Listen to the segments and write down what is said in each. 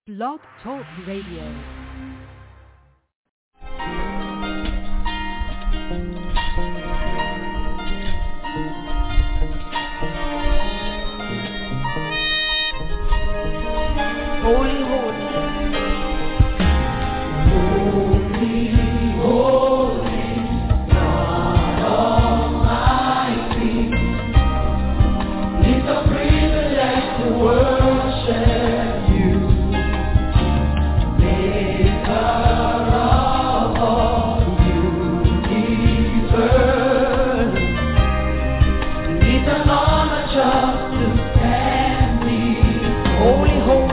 Blog Talk Radio. Holy, holy, holy, holy, God Almighty. It's a privilege to worship You, Maker of all universe. It's an honor just to stand before holy, holy.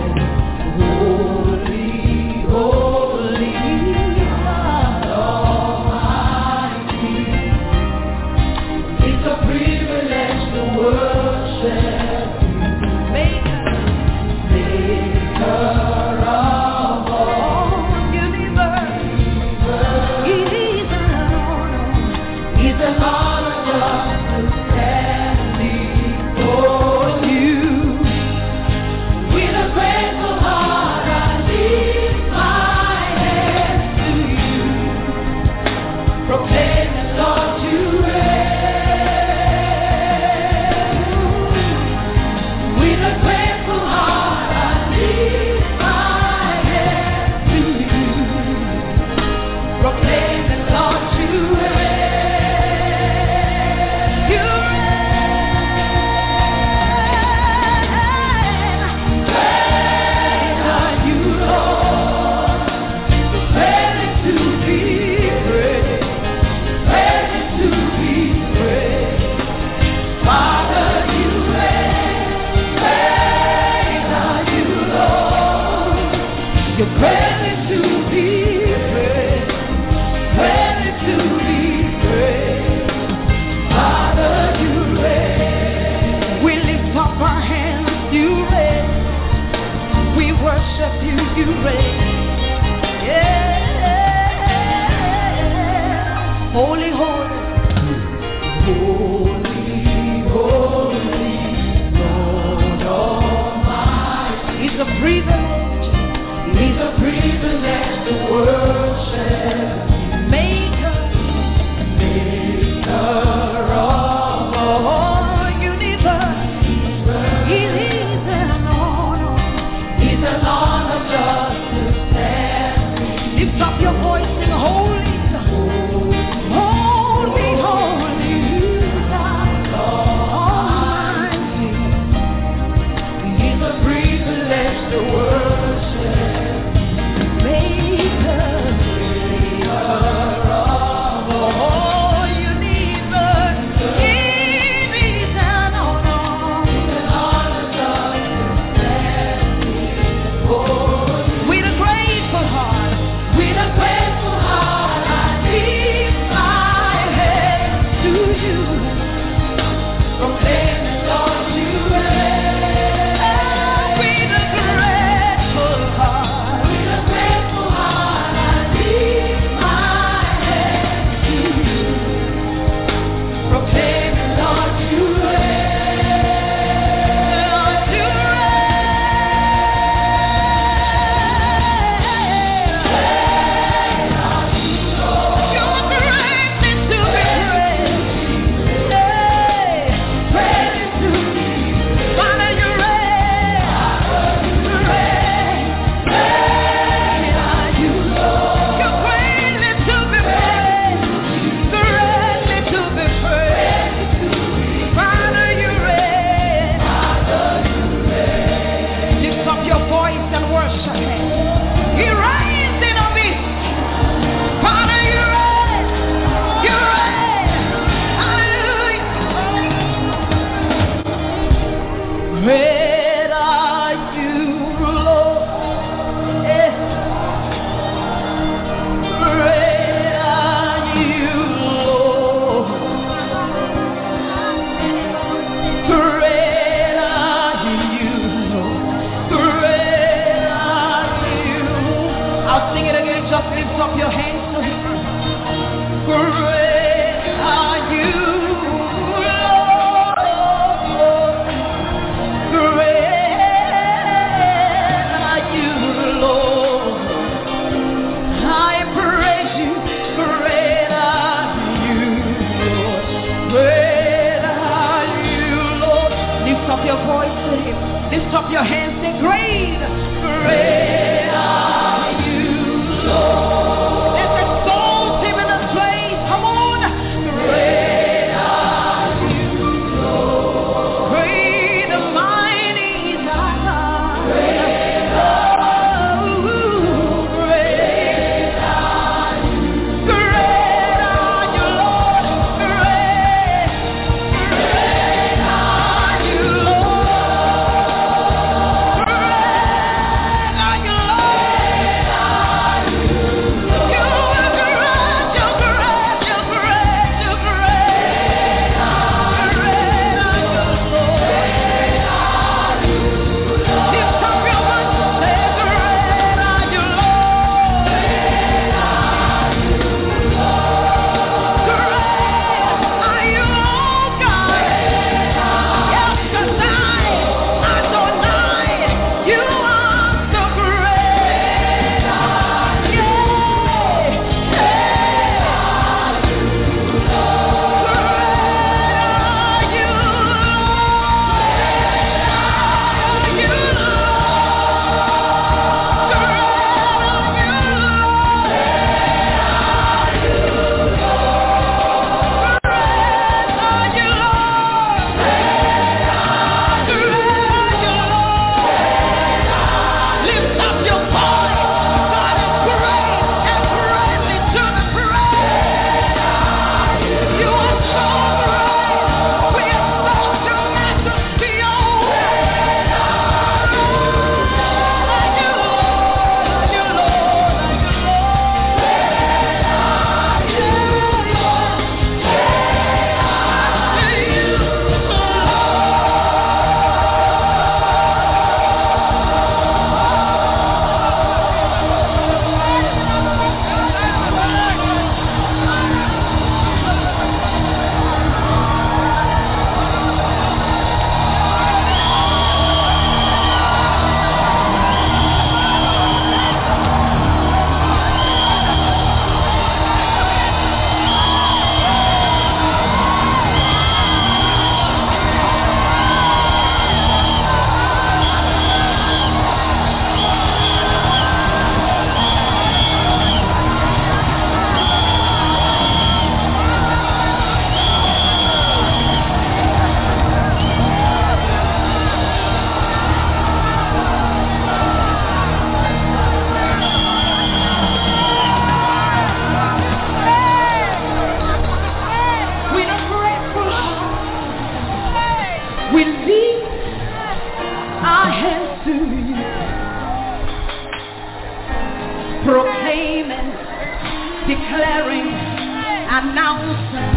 proclaiming, declaring, announcing,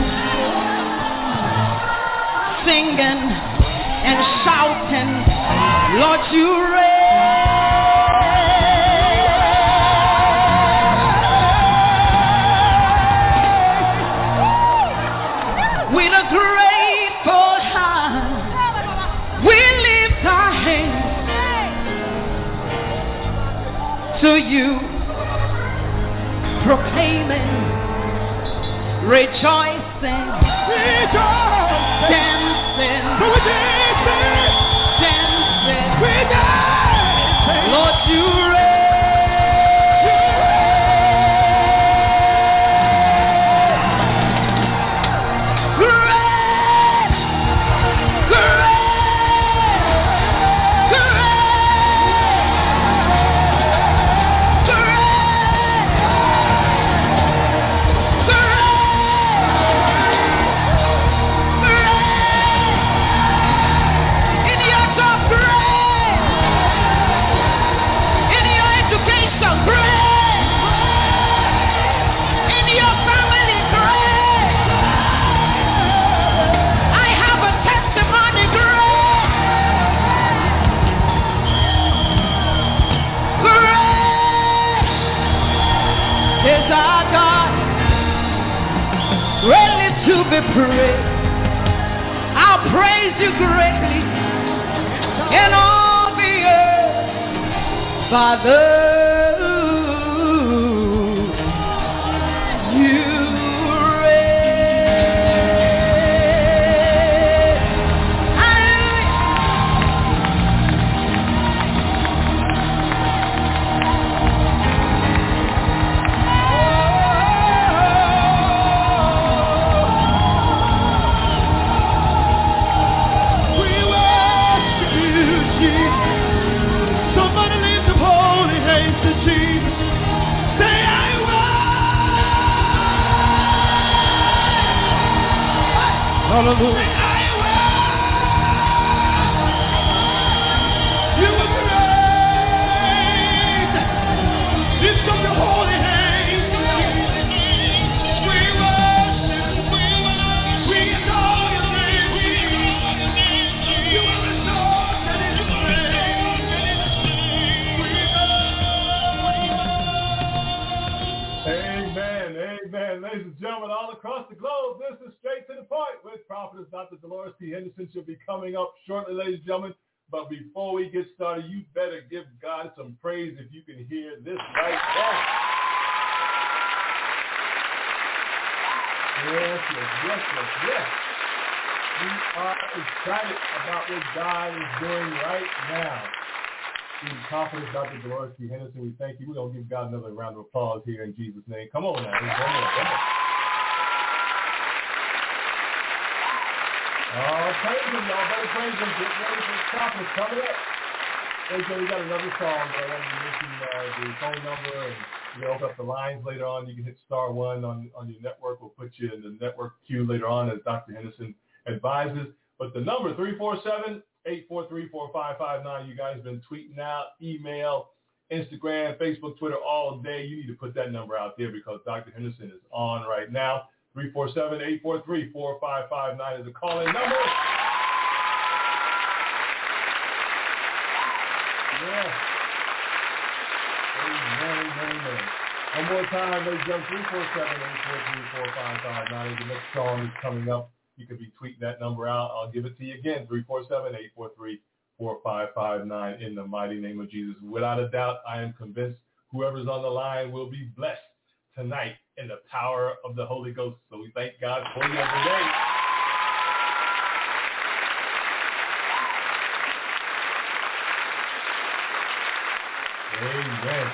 singing and shouting, Lord, you reign. With a grateful heart, we lift our hands to you, proclaiming, rejoicing, dancing, Lord, you reign. Be praised. I'll praise you greatly in all the earth, Father. You hallelujah. You were great. Lift up your holy hands. We worship. We adore your name. You are exalted in your praise. Amen. Amen. Ladies and gentlemen, all across the globe, this is Straight to the Point with Prophetess Dr. Dolores T. Henderson. She'll be coming up shortly, ladies and gentlemen. But before we get started, you better give God some praise if you can hear this right now. Yes. We are excited about what God is doing right now. In Prophetess Dr. Dolores T. Henderson, we thank you. We're going to give God another round of applause here in Jesus' name. Come on now. Come on. Praise him, y'all. Better praise him. Get ready for the conference coming up. Hey, so we got another song, but I want to mention the phone number, and you open up the lines later on. You can hit *1 on your network. We'll put you in the network queue later on as Dr. Henderson advises. But the number, 347-843-4559. You guys have been tweeting out, email, Instagram, Facebook, Twitter all day. You need to put that number out there because Dr. Henderson is on right now. 347-843-4559 is a call-in number. Yeah. Amen. One more time, ladies and gentlemen, 347-843-4559 is the next song is coming up. You can be tweeting that number out. I'll give it to you again, 347-843-4559 in the mighty name of Jesus. Without a doubt, I am convinced whoever's on the line will be blessed tonight in the power of the Holy Ghost. So we thank God for you every day. Amen.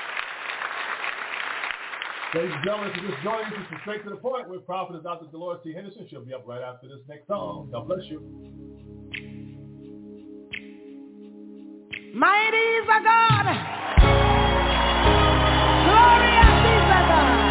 Ladies and gentlemen, if you're just joining us, this is Straight to the Point with Prophetess Dr. Dolores T. Henderson. She'll be up right after this next song. God bless you. Mighty is our God. Glorious is our God.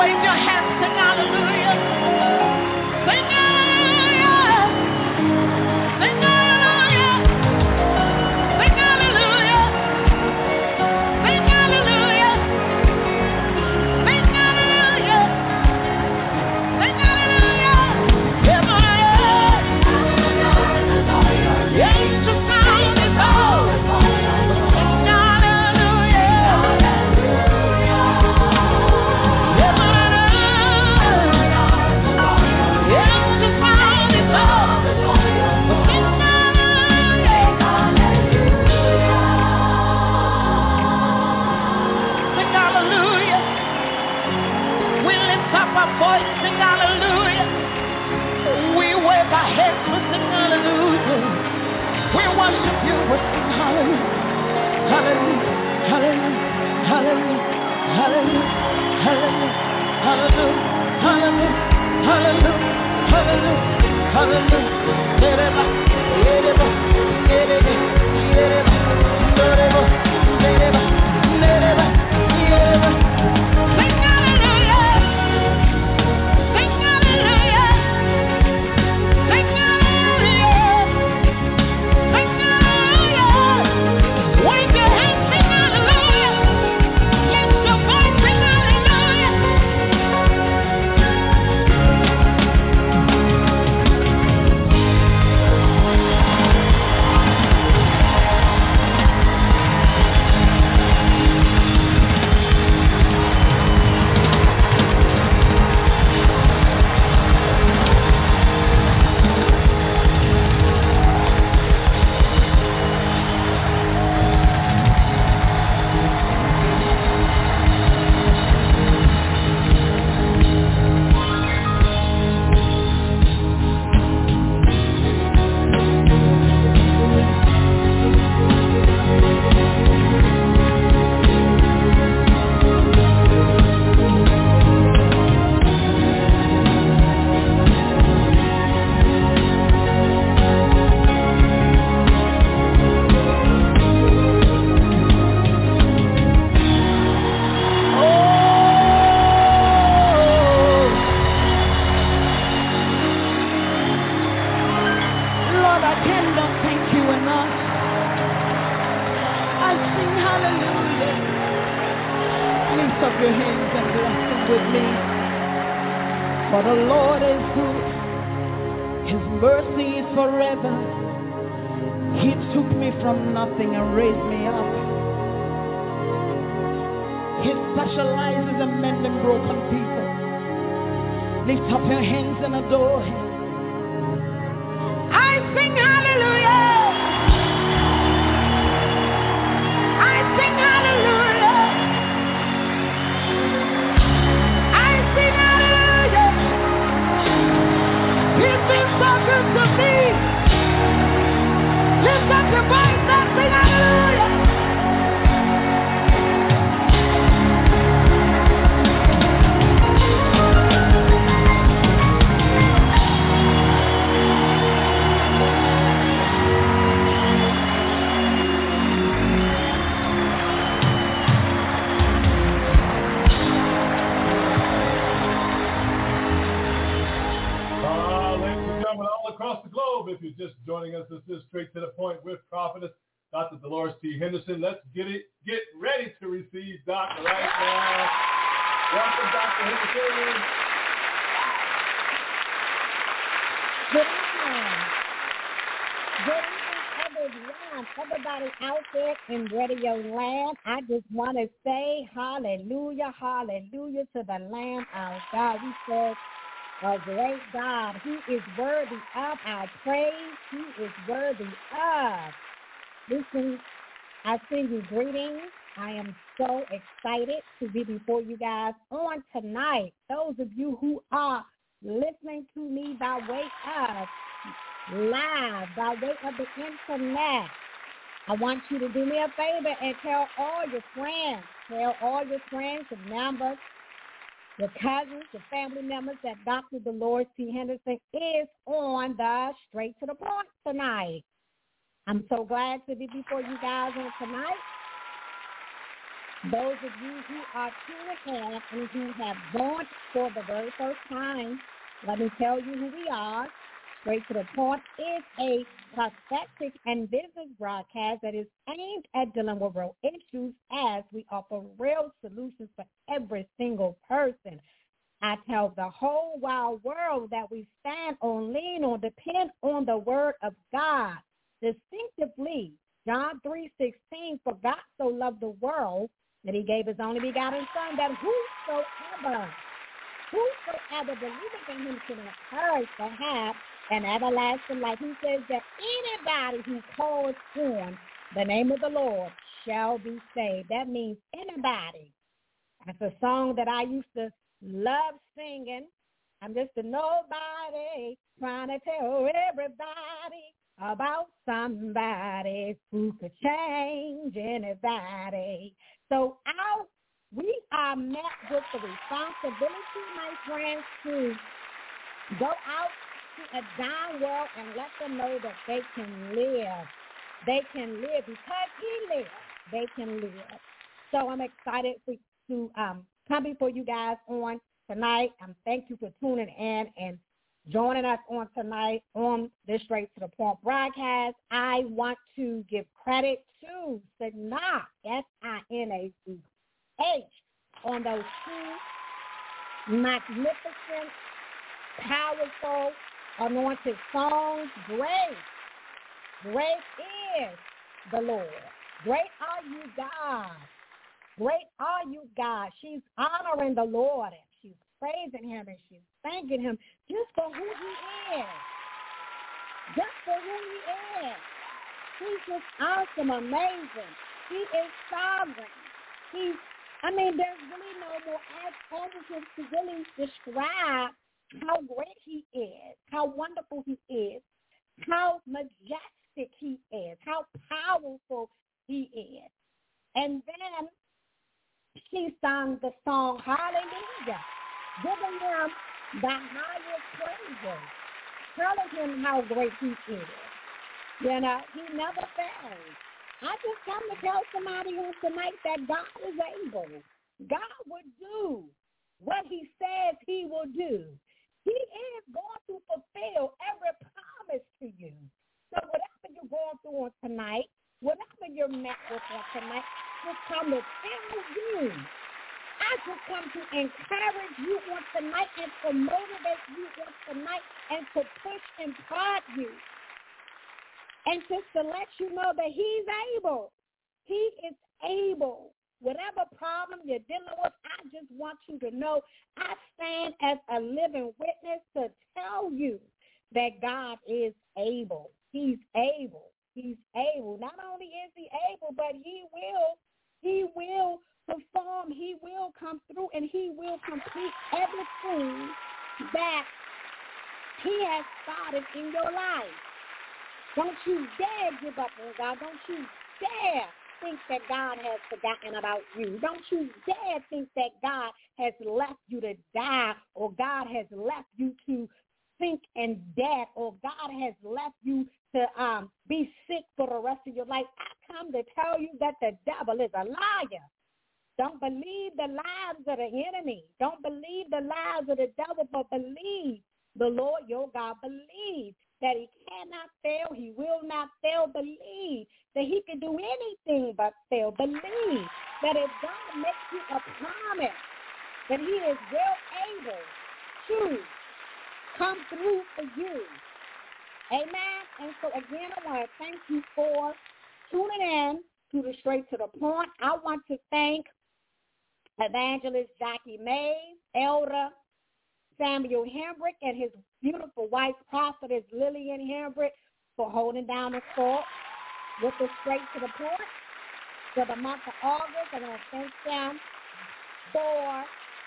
Wave your hands, sing hallelujah. Sing hallelujah. Sing hallelujah. Sing hallelujah. Sing hallelujah. Sing hallelujah. Sing hallelujah. Yes, the sound is all. Sing hallelujah. Voice, sing hallelujah. We wave our heads, we sing hallelujah. We worship you, we sing hallelujah. Hallelujah, hallelujah, hallelujah, hallelujah, hallelujah, hallelujah, hallelujah, hallelujah, hallelujah, Dr. Dolores T. Henderson. Let's get ready to receive Dr. right now. Welcome, Dr. Henderson. Good evening, everyone. Everybody out there in radio land, I just want to say hallelujah, hallelujah to the Lamb of God. We serve a great God. He is worthy of our praise. He is worthy of. Listen, I send you greetings. I am so excited to be before you guys on tonight. Those of you who are listening to me by way of live, by way of the internet, I want you to do me a favor and tell all your friends, your members, your cousins, your family members that Dr. Dolores T. Henderson is on the Straight to the Point tonight. I'm so glad to be before you guys on tonight. Those of you who are tuning in and who have joined for the very first time, let me tell you who we are. Straight to the Point is a prophetic and business broadcast that is aimed at dealing with real issues as we offer real solutions for every single person. I tell the whole wide world that we stand on, lean on, depend on the word of God. Distinctively, John 3:16, for God so loved the world that he gave his only begotten Son, that whosoever believeth in him should not perish but have an everlasting life. He says that anybody who calls on the name of the Lord shall be saved. That means anybody. That's a song that I used to love singing. I'm just a nobody trying to tell everybody about somebody who could change anybody. So we are met with the responsibility, my friends, to go out to a dying world and let them know that they can live. They can live because he lives. They can live. So I'm excited to come before you guys on tonight. Thank you for tuning in and joining us on tonight on this Straight to the Point broadcast. I want to give credit to Sinach, Sinach, on those two magnificent, powerful, anointed songs. Great is the Lord. Great are you, God. Great are you, God. She's honoring the Lord and she's praising him and she's thanking him just for who he is. Just for who he is. He's just awesome, amazing. He is sovereign. There's really no more adjectives to really describe how great he is, how wonderful he is, how majestic he is, how powerful he is. And then she sung the song, Hallelujah, giving him the highest praises, telling him how great he is. He never fails. I just come to tell somebody on tonight that God is able. God will do what he says he will do. He is going to fulfill every promise to you. So whatever you're going through on tonight, whatever you're met with on tonight, I just come to tell you. I just come to encourage you on tonight and to motivate you on tonight and to push and prod you. And just to let you know that he's able. He is able. Whatever problem you're dealing with, I just want you to know I stand as a living witness to tell you that God is able. He's able. He's able. Not only is he able, but he will perform. He will come through and he will complete everything that he has started in your life. Don't you dare give up on God. Don't you dare think that God has forgotten about you. Don't you dare think that God has left you to die, or God has left you to sink in debt, or God has left you to be sick for the rest of your life. I come to tell you that the devil is a liar. Don't believe the lies of the enemy. Don't believe the lies of the devil, but believe the Lord your God. Believe that he cannot fail. He will not fail. Believe that he can do anything but fail. Believe that if God makes you a promise, that he is well able to come through for you. Amen. And so again, I want to thank you for tuning in to the Straight to the Point. I want to thank Evangelist Jackie Mays, Elder Samuel Hembrick, and his beautiful wife, Prophetess Lillian Hembrick, for holding down the fort with the Straight to the Point for the month of August. I want to thank them for,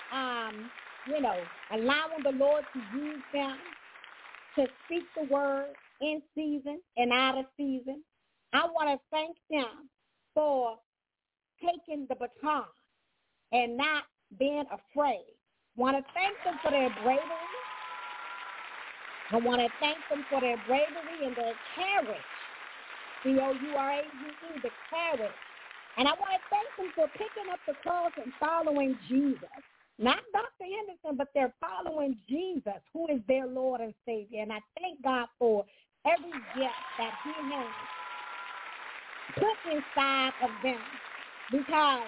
allowing the Lord to use them to speak the word in season and out of season. I want to thank them for taking the baton and not being afraid. I want to thank them for their bravery. I want to thank them for their bravery and their courage. C-O-U-R-A-G-E, the courage And I want to thank them for picking up the cross and following Jesus. Not Dr. Henderson, but they're following Jesus, who is their Lord and Savior. And I thank God for every gift that he has put inside of them, because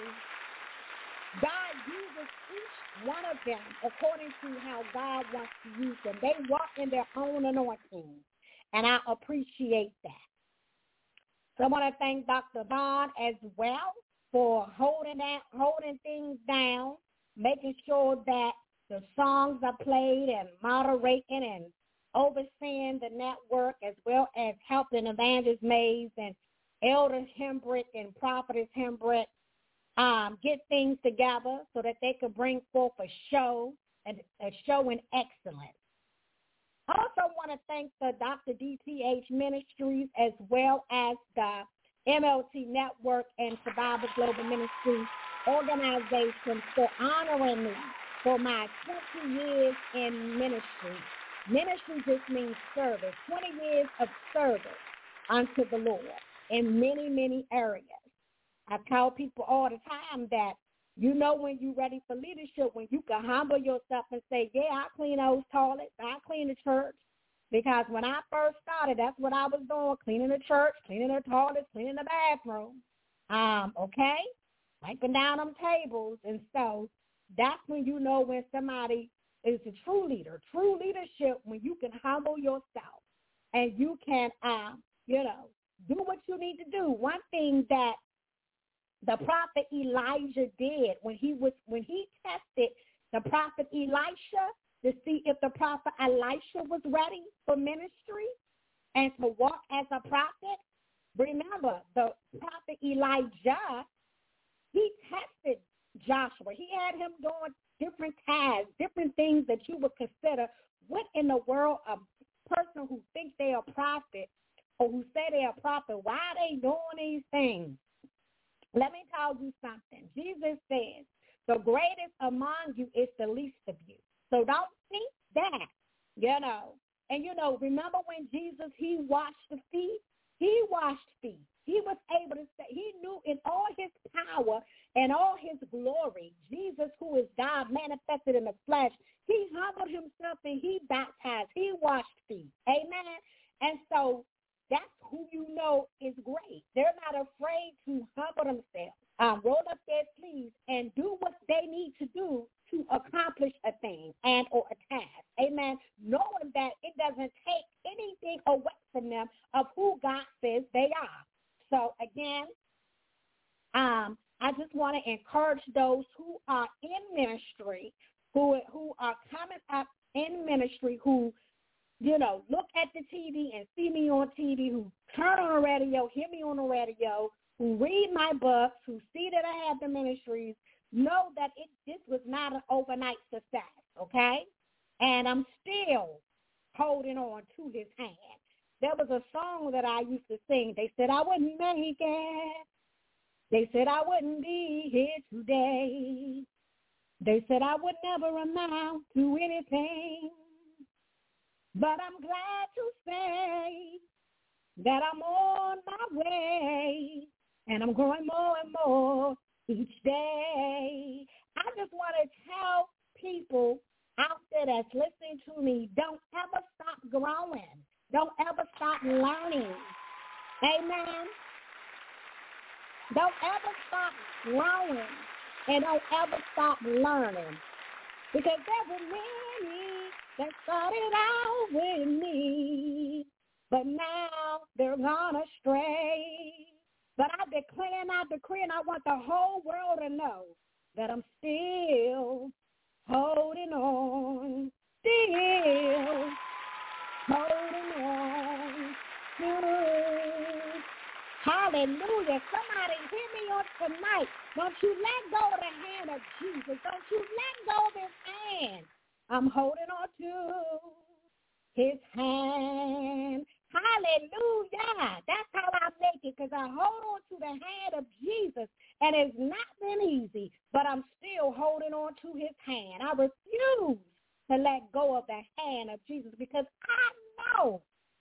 God uses each one of them according to how God wants to use them. They walk in their own anointing, and I appreciate that. So I want to thank Dr. Vaughn as well for holding things down, making sure that the songs are played and moderating and overseeing the network, as well as helping Evangelist Mays and Elder Hembrick and Prophetess Hembrick get things together so that they could bring forth a show in excellence. I also want to thank the Dr. DTH Ministries as well as the MLT Network and Survivor Global Ministries organization for honoring me for my 20 years in ministry. Ministry just means service, 20 years of service unto the Lord in many, many areas. I tell people all the time that you know when you're ready for leadership, when you can humble yourself and say, yeah, I clean those toilets, I clean the church. Because when I first started, that's what I was doing, cleaning the church, cleaning the toilets, cleaning the bathroom. Okay? Wiping down them tables. And so that's when you know when somebody is a true leader. True leadership, when you can humble yourself and you can, do what you need to do. One thing that the prophet Elijah did when he tested the prophet Elisha to see if the prophet Elisha was ready for ministry and to walk as a prophet. Remember, the prophet Elijah, he tested Joshua. He had him doing different tasks, different things that you would consider, what in the world a person who thinks they're a prophet or who say they're a prophet, why are they doing these things? Let me tell you something. Jesus says, the greatest among you is the least of you. So don't think that, And, remember when Jesus, he washed the feet? He washed feet. He was able to say, he knew in all his power and all his glory, Jesus, who is God manifested in the flesh, he humbled himself and he baptized. He washed feet. Amen. And so that's who you know is great. They're not afraid to humble themselves, roll up their sleeves, and do what they need to do to accomplish a thing and or a task. Amen. Knowing that it doesn't take anything away from them of who God says they are. So again, I just want to encourage those who are in ministry, who are coming up in ministry, who look at the TV and see me on TV, who turn on the radio, hear me on the radio, who read my books, who see that I have the ministries, know that this was not an overnight success, okay? And I'm still holding on to his hand. There was a song that I used to sing. They said I wouldn't make it. They said I wouldn't be here today. They said I would never amount to anything. But I'm glad to say that I'm on my way, and I'm growing more and more each day. I just want to tell people out there that's listening to me, don't ever stop growing. Don't ever stop learning. Amen. Don't ever stop growing, and don't ever stop learning. Because there were many that started out with me, but now they're gone astray. But I declare and I decree, and I want the whole world to know that I'm still holding on, still holding on to. Hallelujah. Somebody hear me on tonight. Don't you let go of the hand of Jesus. Don't you let go of his hand. I'm holding on to his hand. Hallelujah. That's how I make it, because I hold on to the hand of Jesus, and it's not been easy, but I'm still holding on to his hand. I refuse to let go of the hand of Jesus, because I know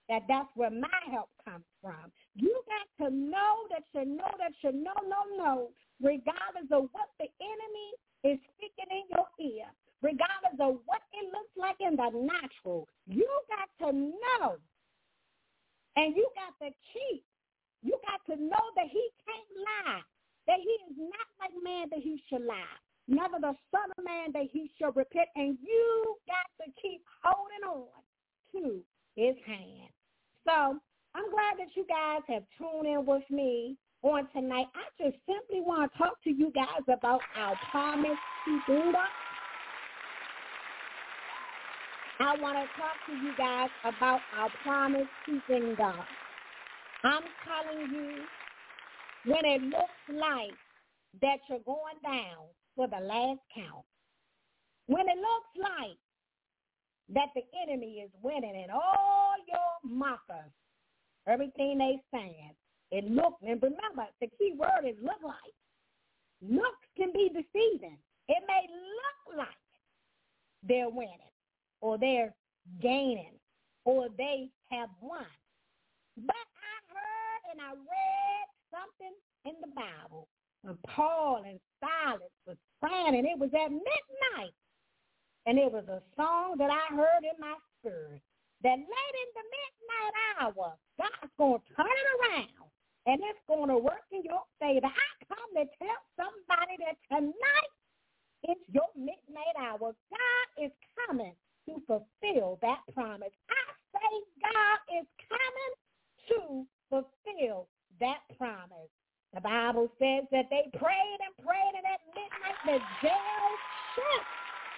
that's where my help comes from. You got to know that you know that you know, regardless of what the enemy is speaking in your ear, regardless of what it looks like in the natural. You got to know, and you got to keep. You got to know that he can't lie, that he is not like man that he should lie, neither the son of man that he shall repent, and you got to keep holding on to his hand. So I'm glad that you guys have tuned in with me on tonight. I just simply want to talk to you guys about our promise keeping God. I want to talk to you guys about our promise keeping God. I'm telling you, when it looks like that you're going down for the last count, when it looks like that the enemy is winning and all your mockers, everything they saying, it looks, and remember, the key word is look like. Looks can be deceiving. It may look like they're winning or they're gaining or they have won. But I heard and I read something in the Bible when Paul and Silas was praying, and it was at midnight. And it was a song that I heard in my spirit that late in the midnight hour, God's going to turn it around, and it's going to work in your favor. I come to tell somebody that tonight is your midnight hour. God is coming to fulfill that promise. I say God is coming to fulfill that promise. The Bible says that they prayed and prayed, and at midnight the jail shut.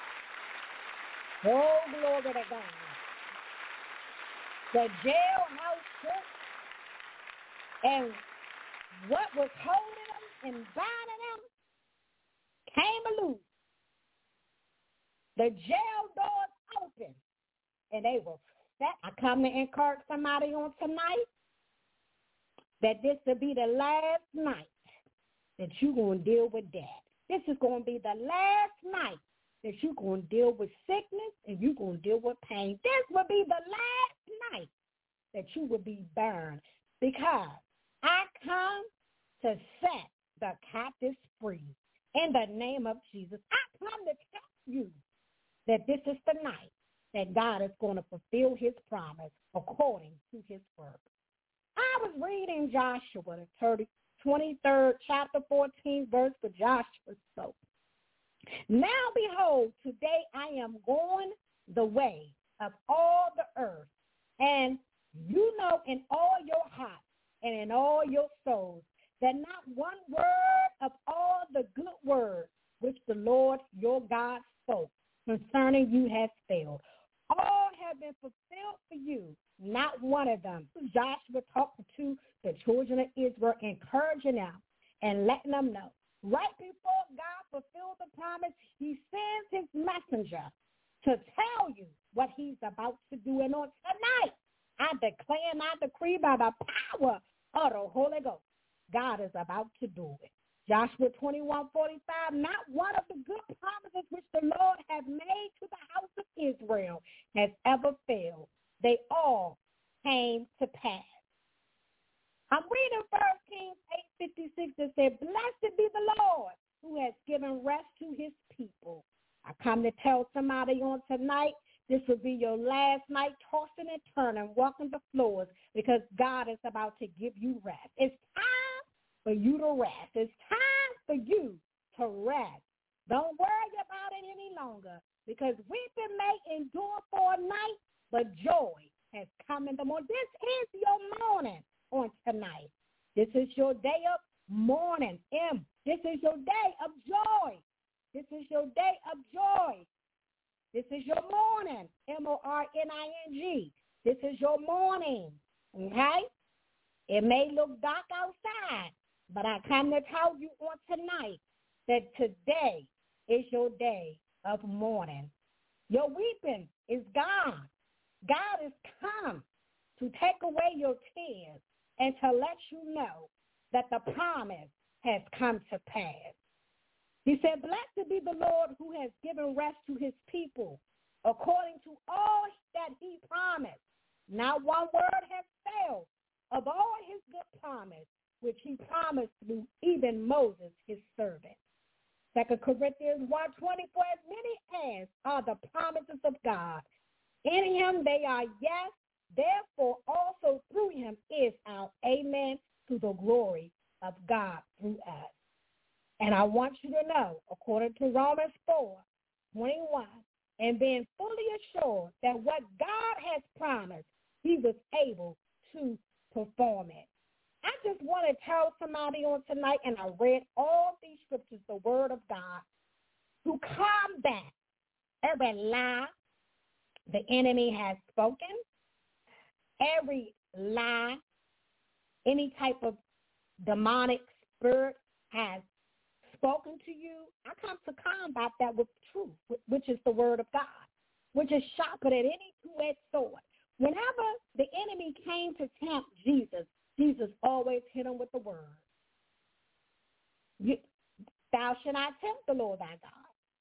Oh, glory to God. The jailhouse shut, and what was holding them and binding them came loose. The jail doors opened, and they were set. I come to encourage somebody on tonight that this will be the last night that you're going to deal with death. This is going to be the last night that you're going to deal with sickness and you're going to deal with pain. This will be the last night that you will be burned, because I come to set the captives free in the name of Jesus. I come to tell you that this is the night that God is going to fulfill his promise according to his word. I was reading Joshua, the 23rd chapter, 14th verse, for Joshua spoke. Now behold, today I am going the way of all the earth, and you know in all your heart and in all your souls that not one word of all the good words which the Lord your God spoke concerning you has failed. All have been fulfilled for you, not one of them. Joshua talked to the children of Israel, encouraging them and letting them know. Right before God fulfilled the promise, he sends his messenger to tell you what he's about to do. And on tonight, I declare and I decree by the power of the Holy Ghost, God is about to do it. Joshua 21:45, not one of the good promises which the Lord has made to the house of Israel has ever failed. They all came to pass. I'm reading 1 Kings 8:56 that said, blessed be the Lord who has given rest to his people. I come to tell somebody on tonight, this will be your last night tossing and turning, walking the floors, because God is about to give you rest. It's time for you to rest. It's time for you to rest. Don't worry about it any longer, because weeping may endure for a night, but joy has come in the morning. This is your morning on tonight. This is your day of mourning. This is your day of joy. This is your day of joy. This is your morning, morning. This is your morning, okay? It may look dark outside, but I come to tell you on tonight that today is your day of mourning. Your weeping is gone. God has come to take away your tears and to let you know that the promise has come to pass. He said, blessed be the Lord who has given rest to his people according to all that he promised. Not one word Moses, his servant. 2 Corinthians 1:20, for as many as are the promises of God, in him they are yes, therefore also through him is our amen to the glory of God through us. And I want you to know, according to Romans 4:21, and being fully assured that what God has promised, he was able to perform it. I just want to tell somebody on tonight, and I read all these scriptures, the word of God, to combat every lie the enemy has spoken, every lie, any type of demonic spirit has spoken to you. I come to combat that with truth, which is the word of God, which is sharper than any two-edged sword. Whenever the enemy came to tempt Jesus, Jesus always hit him with the word. Thou shalt not tempt the Lord thy God.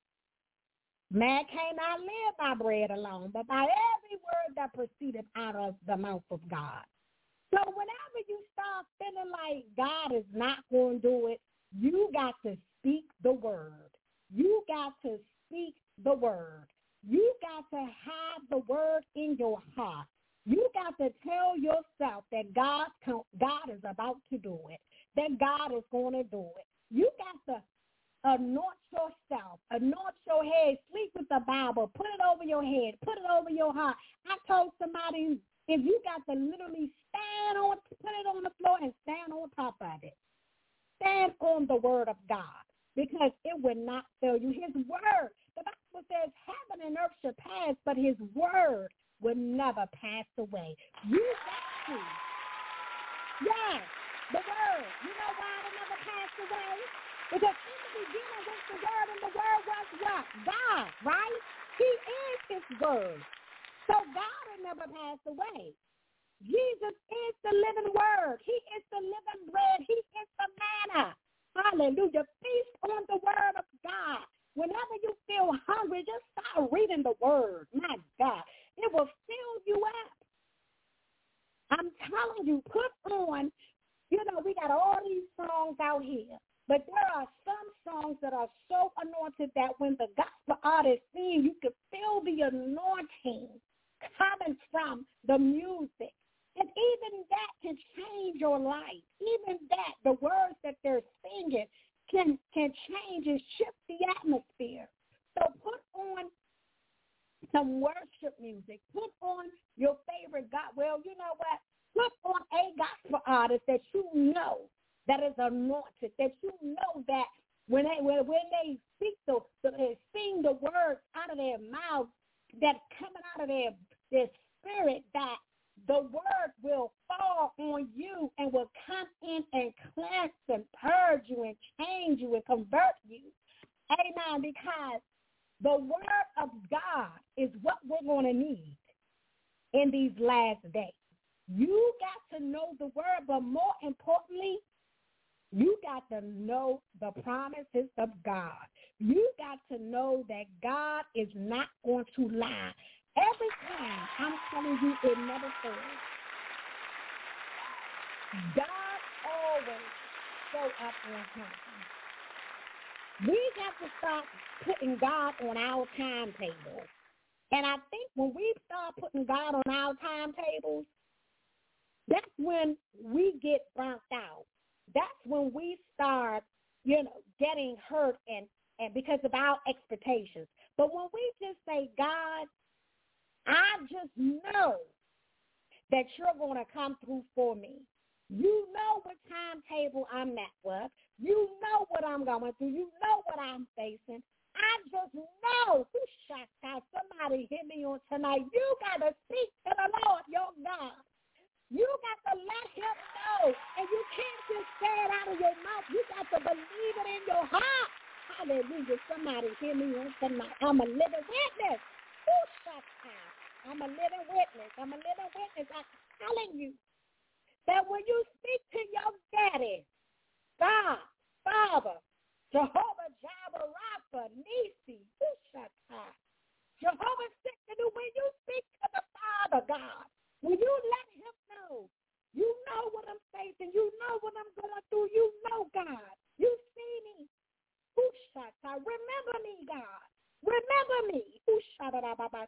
Man cannot live by bread alone, but by every word that proceedeth out of the mouth of God. So whenever you start feeling like God is not going to do it, you got to speak the word. You got to speak the word. You got to have the word in your heart. You got to tell yourself that God is about to do it, that God is going to do it. You got to anoint yourself, anoint your head, sleep with the Bible, put it over your head, put it over your heart. I told somebody, if you got to literally put it on the floor and stand on top of it. Stand on the word of God, because it will not fail you. His word, the Bible says heaven and earth shall pass, but his word will never pass away. You got to. Yes, the word. You know why it will never pass away? Because in the beginning was the word, and the word was what? God, right? He is his word. So God will never pass away. Jesus is the living word. He is the living bread. He is the manna. Hallelujah. Feast on the word of God. Whenever you feel hungry, just start reading the word. My God, it will fill you up. I'm telling you, put on, we got all these songs out here, but there are some songs that are so anointed that when the gospel artist sing, you can feel the anointing coming from the music. And even that can change your life. Even that, the words that they're singing can change and shift the atmosphere. So put on some worship music. Put on your favorite God. Well, you know what? Put on a gospel artist that you know that is anointed, that you know that when they speak, they sing the words out of their mouth, that coming out of their spirit, that the word will fall on you and will come in and cleanse and purge you and change you and convert you. Amen. Because the word of God is what we're going to need in these last days. You got to know the word, but more importantly, you got to know the promises of God. You got to know that God is not going to lie. Every time, I'm telling you, it never fails. God always show up on time. We got to start putting God on our timetable. And I think when we start putting God on our timetables, that's when we get burnt out. That's when we start, getting hurt and because of our expectations. But when we just say, God, I just know that you're going to come through for me. You know what timetable I'm met with. You know what I'm going through. You know what I'm facing. I just know. Who shot out? Somebody hit me on tonight. You got to speak to the Lord, your God. You got to let him know. And you can't just say it out of your mouth. You got to believe it in your heart. Hallelujah. Somebody hear me on tonight. I'm a living witness. Who shot out? I'm a living witness. I'm a living witness. I'm telling you that when you speak to your daddy, God, Father, Jehovah Jireh, Rapha, Nisi, Hushatai, Jehovah Sikkenu, when you speak to the Father, God, when you let him know, you know what I'm facing, you know what I'm going through, you know, God. You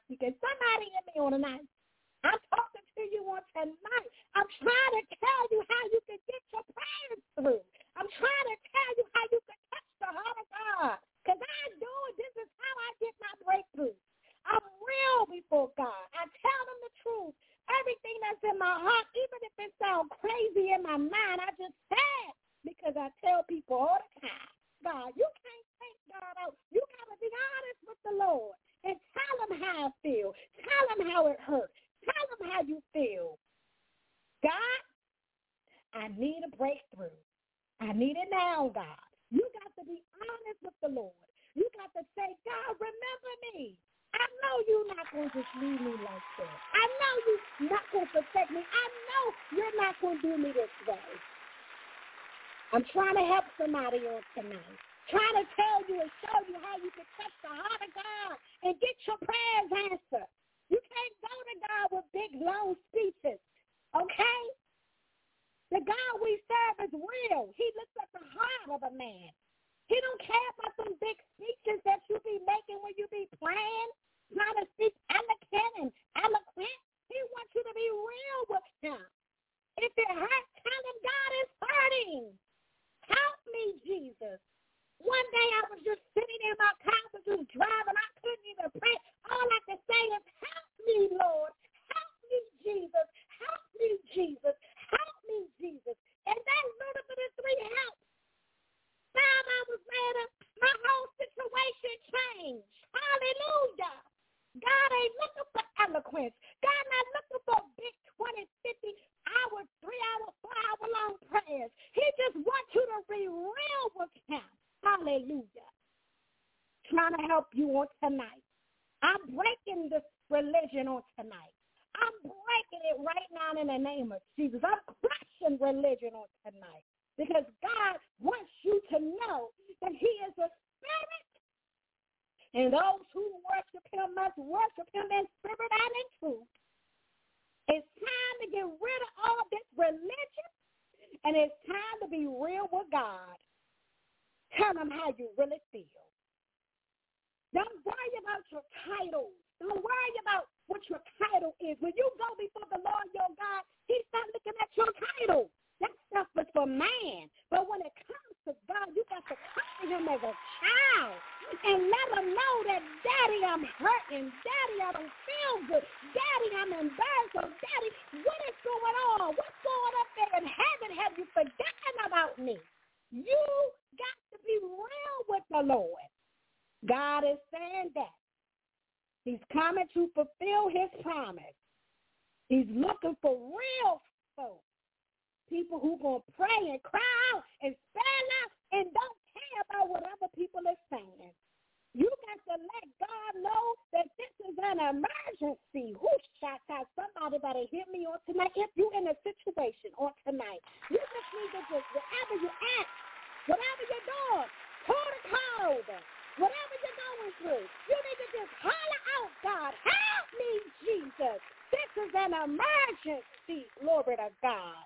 speaking. Somebody hear me on tonight. I'm talking to you on tonight. I'm trying to tell you how you can get your prayers through. I'm trying to tell you how you can touch the heart of God. Because I do it. This is how I get my breakthrough. I'm real before God. I tell them the truth. Everything that's in my heart, even if it sounds crazy in my mind, I just say it because I tell people all the time, God, you can't take God out. You got to be honest with the Lord and tell him how I feel. Tell him how it hurts. Tell him how you feel. God, I need a breakthrough. I need it now, God. You got to be honest with the Lord. You got to say, God, remember me. I know you're not going to just leave me like that. I know you're not going to forsake me. I know you're not going to do me this way. I'm trying to help somebody on tonight. Trying to tell you and show you how you can touch the heart of God and get your prayers answered. You can't go to God with big, long speeches, okay? The God we serve is real. He looks at the heart of a man. He don't care about some big speeches that you be making when you be praying, trying to speak eloquent. He wants you to be real with him. If it hurts, tell him God is hurting. Help me, Jesus. One day I was just sitting in my car, was just driving. I couldn't even pray. All I could say is, help me, Lord. Help me, Jesus. Help me, Jesus. Help me, Jesus. And that little bit of three helped. Time I was later, my whole situation changed. Hallelujah. God ain't looking for eloquence. God not looking for big 20, 50 hour, 3 hour, 4 hour long prayers. He just wants you to be real with him. Hallelujah. Trying to help you on tonight. I'm breaking this religion on tonight. I'm breaking it right now in the name of Jesus. I'm crushing religion on tonight. Because God wants you to know that he is a spirit. And those who worship him must worship him in spirit and in truth. It's time to get rid of all this religion. And it's time to be real with God. Tell him how you really feel. Don't worry about your titles. Don't worry about what your title is. When you go before the Lord your God, he's not looking at your title. That stuff is for man. But when it comes to God, you got to come to him as a child and let him know that, Daddy, I'm hurting. Daddy, I don't feel good. Daddy, I'm embarrassed. So, Daddy, what is going on? What's going up there in heaven? Have you forgotten about me? You got to be real with the Lord. God is saying that. He's coming to fulfill his promise. He's looking for real folks. People who going to pray and cry out and stand up and don't care about what other people are saying. You got to let God know that this is an emergency. Somebody better hear me on tonight. If you're in a situation on tonight, you just need to just, wherever you're at, whatever you're doing, pull the car over. Whatever you're going through, you need to just holler out, God, help me, Jesus. This is an emergency. Glory to God.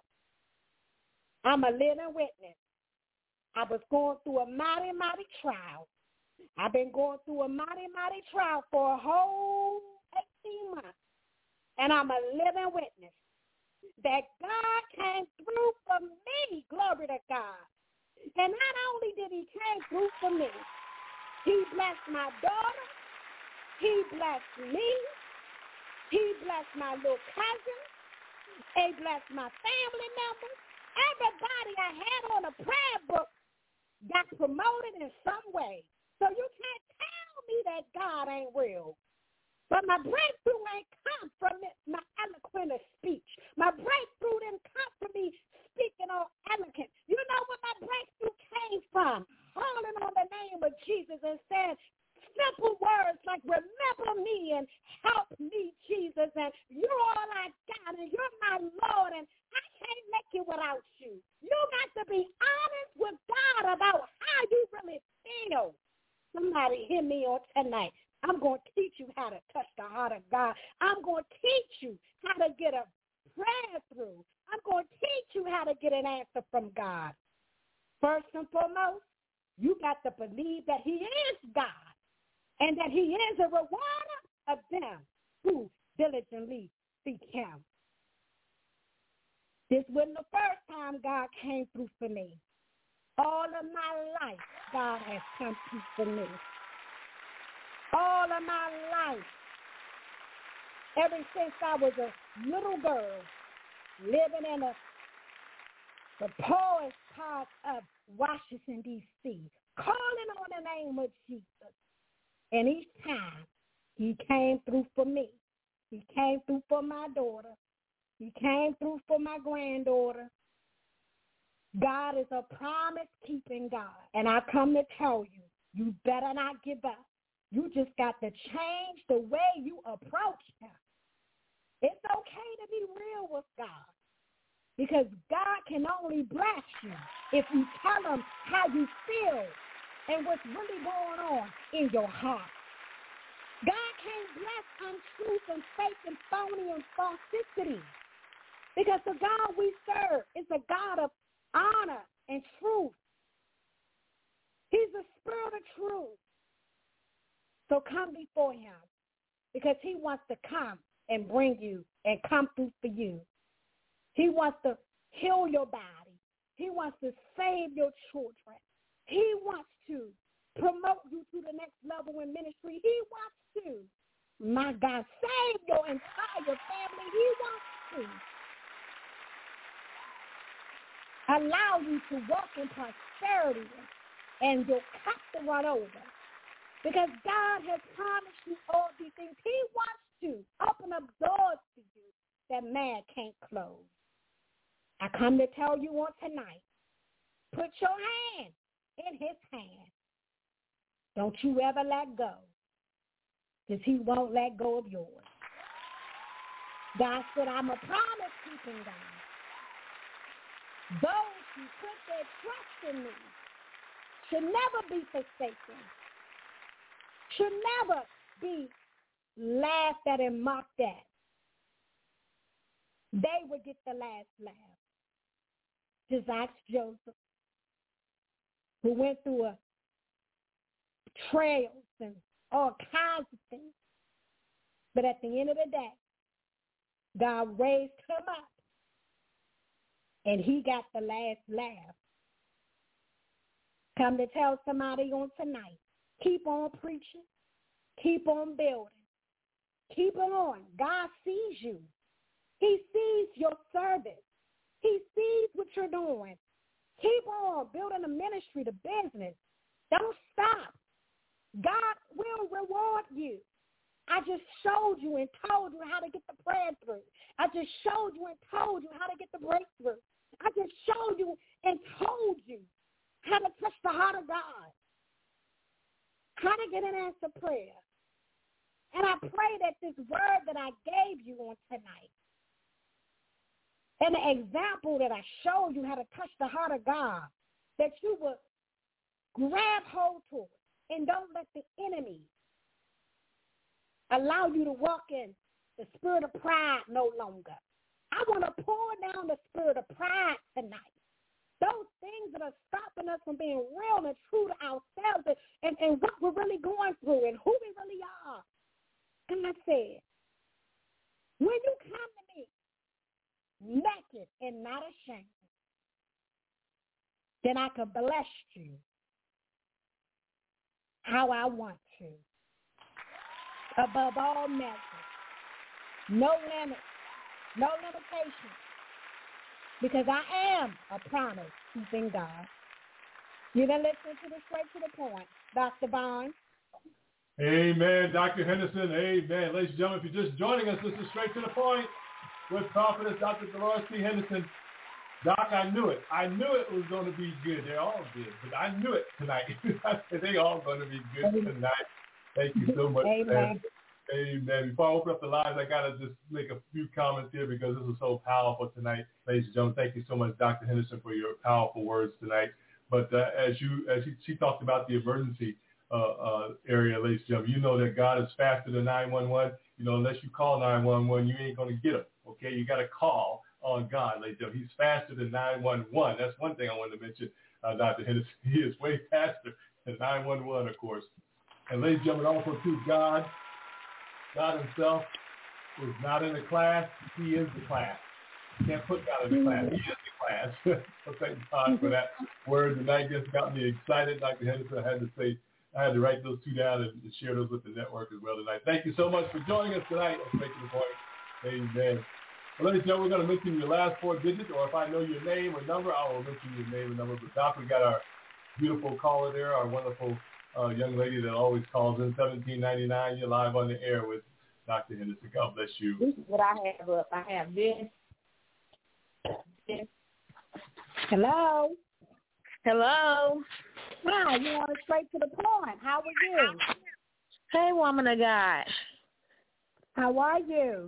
I'm a living witness. I was going through a mighty, mighty trial. I've been going through a mighty, mighty trial for a whole 18 months. And I'm a living witness that God came through for me. Glory to God. And not only did he came through for me, he blessed my daughter. He blessed me. He blessed my little cousin. He blessed my family members. Everybody I had on a prayer book got promoted in some way. So you can't tell me that God ain't real. But my breakthrough ain't come from my eloquent speech. My breakthrough didn't come from me speaking all eloquent. You know where my breakthrough came from? Calling on the name of Jesus and saying simple words like, remember me and help me, Jesus, and you're all I got, and you're my Lord, and I can't make it without you. You got to be honest with God about how you really feel. Somebody hear me on tonight. I'm going to teach you how to touch the heart of God. I'm going to teach you how to get a prayer through. I'm going to teach you how to get an answer from God. First and foremost, you got to believe that he is God and that he is a rewarder of them who diligently seek him. This wasn't the first time God came through for me. All of my life, God has come through for me. All of my life, ever since I was a little girl, living in the poorest part of Washington, D.C., calling on the name of Jesus. And each time, he came through for me. He came through for my daughter. He came through for my granddaughter. God is a promise-keeping God. And I come to tell you, you better not give up. You just got to change the way you approach him. It's okay to be real with God, because God can only bless you if you tell him how you feel and what's really going on in your heart. God can't bless untruth and fake and phony and falsity, because the God we serve is a God of honor and truth. He's the spirit of truth. So come before him, because he wants to come and bring you and come through for you. He wants to heal your body. He wants to save your children. He wants to promote you to the next level in ministry. He wants to, my God, save your entire family. He wants to allow you to walk in prosperity and your cup to run over. Because God has promised you all these things. He wants to open up doors for you that man can't close. I come to tell you on tonight, put your hand in his hand. Don't you ever let go, because he won't let go of yours. God said, I'm a promise-keeping God. Those who put their trust in me should never be forsaken, should never be laughed at and mocked at. They would get the last laugh. Just ask Joseph, who went through trials and all kinds of things. But at the end of the day, God raised him up, and he got the last laugh. Come to tell somebody on tonight, keep on preaching, keep on building, keep on. God sees you. He sees your service. He sees what you're doing. Keep on building a ministry, the business. Don't stop. God will reward you. I just showed you and told you how to get the prayer through. I just showed you and told you how to get the breakthrough. I just showed you and told you how to touch the heart of God, how to get an answer prayer. And I pray that this word that I gave you on tonight, and the example that I showed you how to touch the heart of God, that you will grab hold to it and don't let the enemy allow you to walk in the spirit of pride no longer. I want to pour down the spirit of pride tonight. Those things that are stopping us from being real and true to ourselves and what we're really going through and who we really are. God said, when you come to me, naked and not ashamed, then I can bless you how I want to. Above all measures. No limits, no limitations. Because I am a promise-keeping God. You've been listening to the Straight to the Point. Dr. Barnes. Amen. Dr. Henderson, amen. Ladies and gentlemen, if you're just joining us, this is Straight to the Point with Prophetess Dr. Dolores C. Henderson. Doc, I knew it. I knew it was going to be good. They all did, but I knew it tonight. They all going to be good tonight. Thank you so much. Amen. Amen. Before I open up the lines, I got to just make a few comments here because this is so powerful tonight. Ladies and gentlemen, thank you so much, Dr. Henderson, for your powerful words tonight. But she talked about the emergency area, ladies and gentlemen, you know that God is faster than 911. You know, unless you call 911, you ain't going to get him. Okay, you got to call on God, ladies and gentlemen. He's faster than 911. That's one thing I wanted to mention, Dr. Henderson. He is way faster than 911, of course. And ladies and gentlemen, also too, God himself, is not in the class. He is the class. You can't put God in the class. He is the class. So thank God for that word tonight. Just got me excited. Dr. Henderson, I had to write those two down and share those with the network as well tonight. Thank you so much for joining us tonight. Let's make it a point. Amen. Well, ladies and gentlemen, we're going to mention your last four digits, or if I know your name or number, I will mention your name and number. But Doc, we got our beautiful caller there, our wonderful young lady that always calls in, 1799. You're live on the air with Dr. Henderson. God bless you. This is what I have up. I have this. Hello. Hello. Hi, you want it straight to the point. How are you? Hey, woman of God. How are you?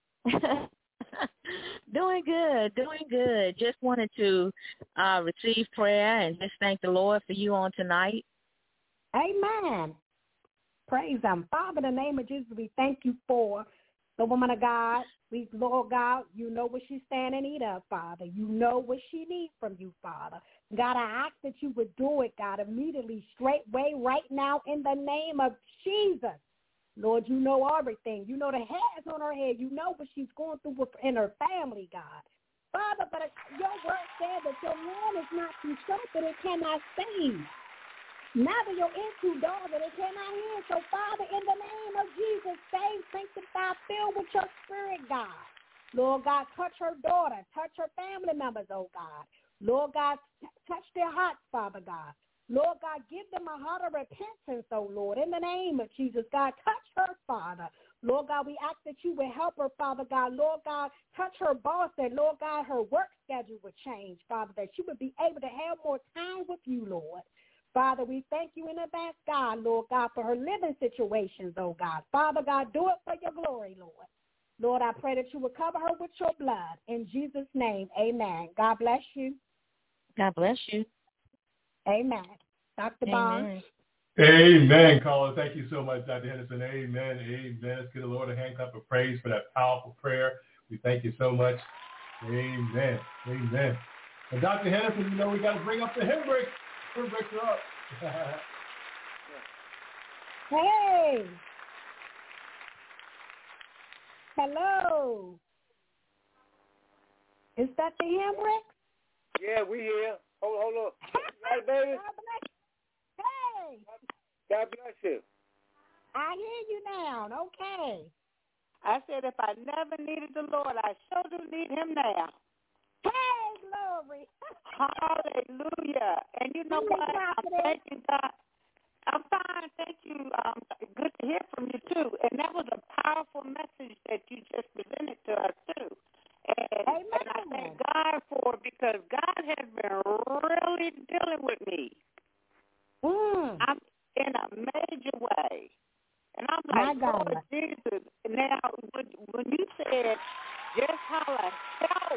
Doing good. Just wanted to receive prayer and just thank the Lord for you on tonight. Amen. Praise Him. Father, in the name of Jesus, we thank you for the woman of God. We, Lord God, you know what she's standing in need of, Father. You know what she needs from you, Father. God, I ask that you would do it, God, immediately, straightway, right now, in the name of Jesus. Lord, you know everything. You know the hairs on her head. You know what she's going through in her family, God. Father, but your word said that your hand is not too short that it cannot save. Neither your ear too dull that it cannot hear. So, Father, in the name of Jesus, save, sanctify, fill with your spirit, God. Lord God, touch her daughter. Touch her family members, oh God. Lord God, touch their hearts, Father God. Lord God, give them a heart of repentance, oh Lord, in the name of Jesus. God, touch her, Father. Lord God, we ask that you would help her, Father God. Lord God, touch her boss, and Lord God, her work schedule would change, Father, that she would be able to have more time with you, Lord. Father, we thank you in advance, God, Lord God, for her living situations, oh God. Father God, do it for your glory, Lord. Lord, I pray that you would cover her with your blood. In Jesus' name, amen. God bless you. God bless you. Amen. Dr. Barnes. Amen, caller. Thank you so much, Dr. Henderson. Amen. Let's give the Lord a hand clap of praise for that powerful prayer. We thank you so much. Amen. And Dr. Henderson, you know we got to bring up the hymn break. Hymn breaks are up. Hey. Hello. Is that the hymn break? Yeah, we here. Hold up. Right, baby? Hey. God bless you. I hear you now. Okay. I said if I never needed the Lord, I sure do need him now. Hey, glory. Hallelujah. And you know what? I'm thanking God. I'm fine. Thank you. Good to hear from you, too. And that was a powerful message that you just presented to us, too. And I thank God for it because God has been really dealing with me. I'm in a major way. And I'm like, Lord Jesus. Now, when you said just holler, help.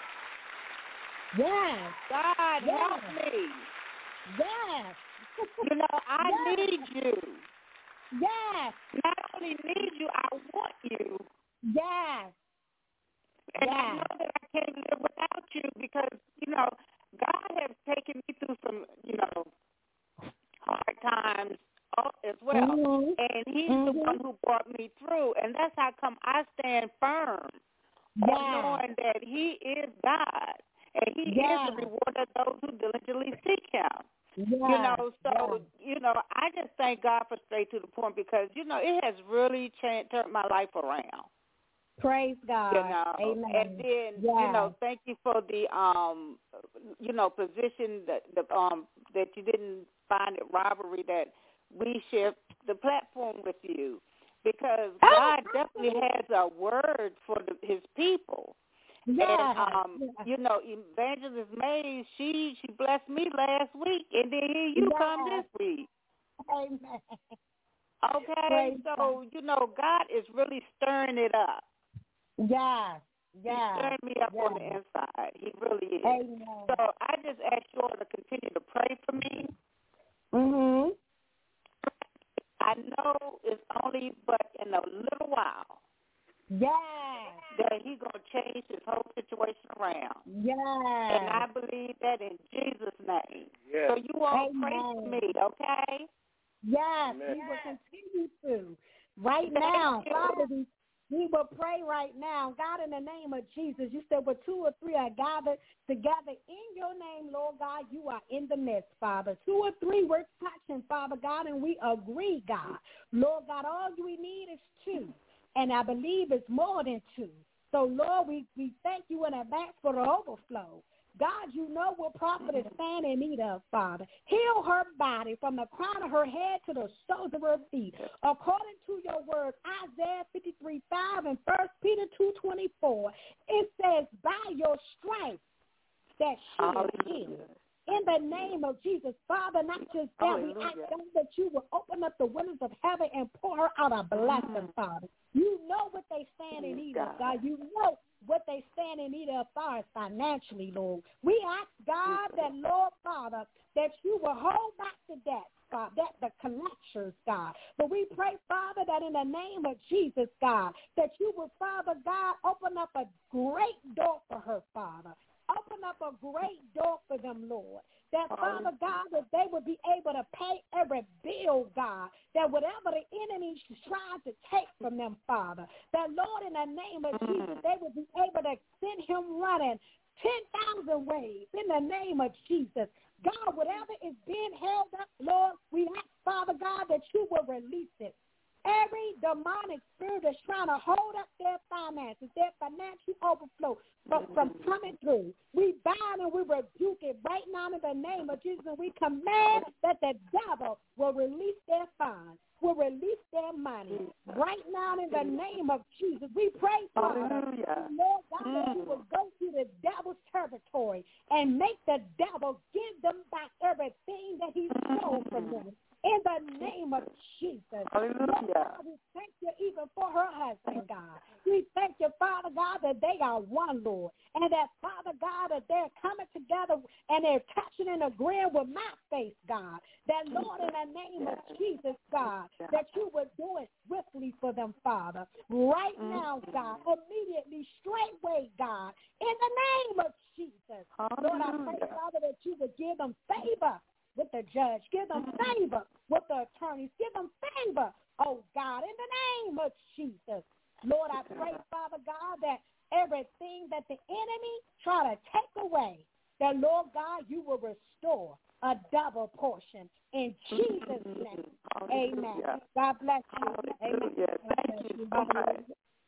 Yes. God, help me. Yes. You know, I need you. Yes. Not only need you, I want you. Yes. And I know that I can't live without you because, you know, God has taken me through some, you know, hard times as well. Mm-hmm. And he's the one who brought me through. And that's how come I stand firm on knowing that he is God. And he is the rewarder of those who diligently seek him. You know, so, you know, I just thank God for straight to the point because, you know, it has really turned my life around. Praise God. You know, amen. And then, you know, thank you for the, you know, position that you didn't find it robbery that we share the platform with you because God definitely has a word for his people. And, you know, Evangelist Mays, she blessed me last week, and then here you come this week. Amen. Okay, Praise so, God. you know, God is really stirring it up. Yes. He's stirring me up on the inside. He really is. Amen. So I just ask you all to continue to pray for me. Mm-hmm. I know it's only but in a little while. That he's going to change his whole situation around. And I believe that in Jesus' name. So you all pray for me, okay? Yes, we will continue to. Right now, Father, We will pray right now. God, in the name of Jesus, you said where 2 or 3 are gathered together in your name, Lord God, you are in the midst, Father. 2 or 3 we're touching, Father God, and we agree, God. Lord God, all we need is 2, and I believe it's more than 2. So, Lord, we thank you in advance for the overflow. God, you know what prophet is standing in need of, Father. Heal her body from the crown of her head to the soles of her feet. According to your word, Isaiah 53:5 and 1 Peter 2:24, it says, by your strength that she is healed. In the name of Jesus, Father, not just that, we ask God that you will open up the windows of heaven and pour her out a blessing, Father. You know what they stand in need of, God. You know what they stand in need of far as financially, Lord. We ask, God, that, Lord, Father, that you will hold back the debt, God, that the collectors, God. But we pray, Father, that in the name of Jesus, God, that you will, Father, God, open up a great door for her, Father. Open up a great door for them, Lord. That, Father God, that they would be able to pay every bill, God, that whatever the enemy tries to take from them, Father, that, Lord, in the name of Jesus, they would be able to send him running 10,000 ways in the name of Jesus. God, whatever is being held up, Lord, we ask, Father God, that you will release it. Every demonic spirit that's trying to hold up their finances, their financial overflow from coming through, we bind and we rebuke it right now in the name of Jesus, and we command that the devil will release their funds, will release their money. Right now in the name of Jesus, we pray, Father, Lord God, that you will go to the devil's territory and make the devil give them back everything that he stole from them. In the name of Jesus. Lord God, we thank you even for her husband, God. We thank you, Father God, that they are one, Lord. And that, Father God, that they're coming together and they're touching and agreeing with my faith, God. That, Lord, in the name of Jesus, God, that you would do it swiftly for them, Father. Right now, God, immediately, straightway, God, in the name of Jesus. Lord, I pray, Father, that you would give them favor with the judge. Give them favor with the attorneys. Give them favor, oh God, in the name of Jesus. Lord, I pray, Father God, that everything that the enemy try to take away, that, Lord God, you will restore a double portion. In Jesus' name, amen. God bless you. Amen. Thank you so much.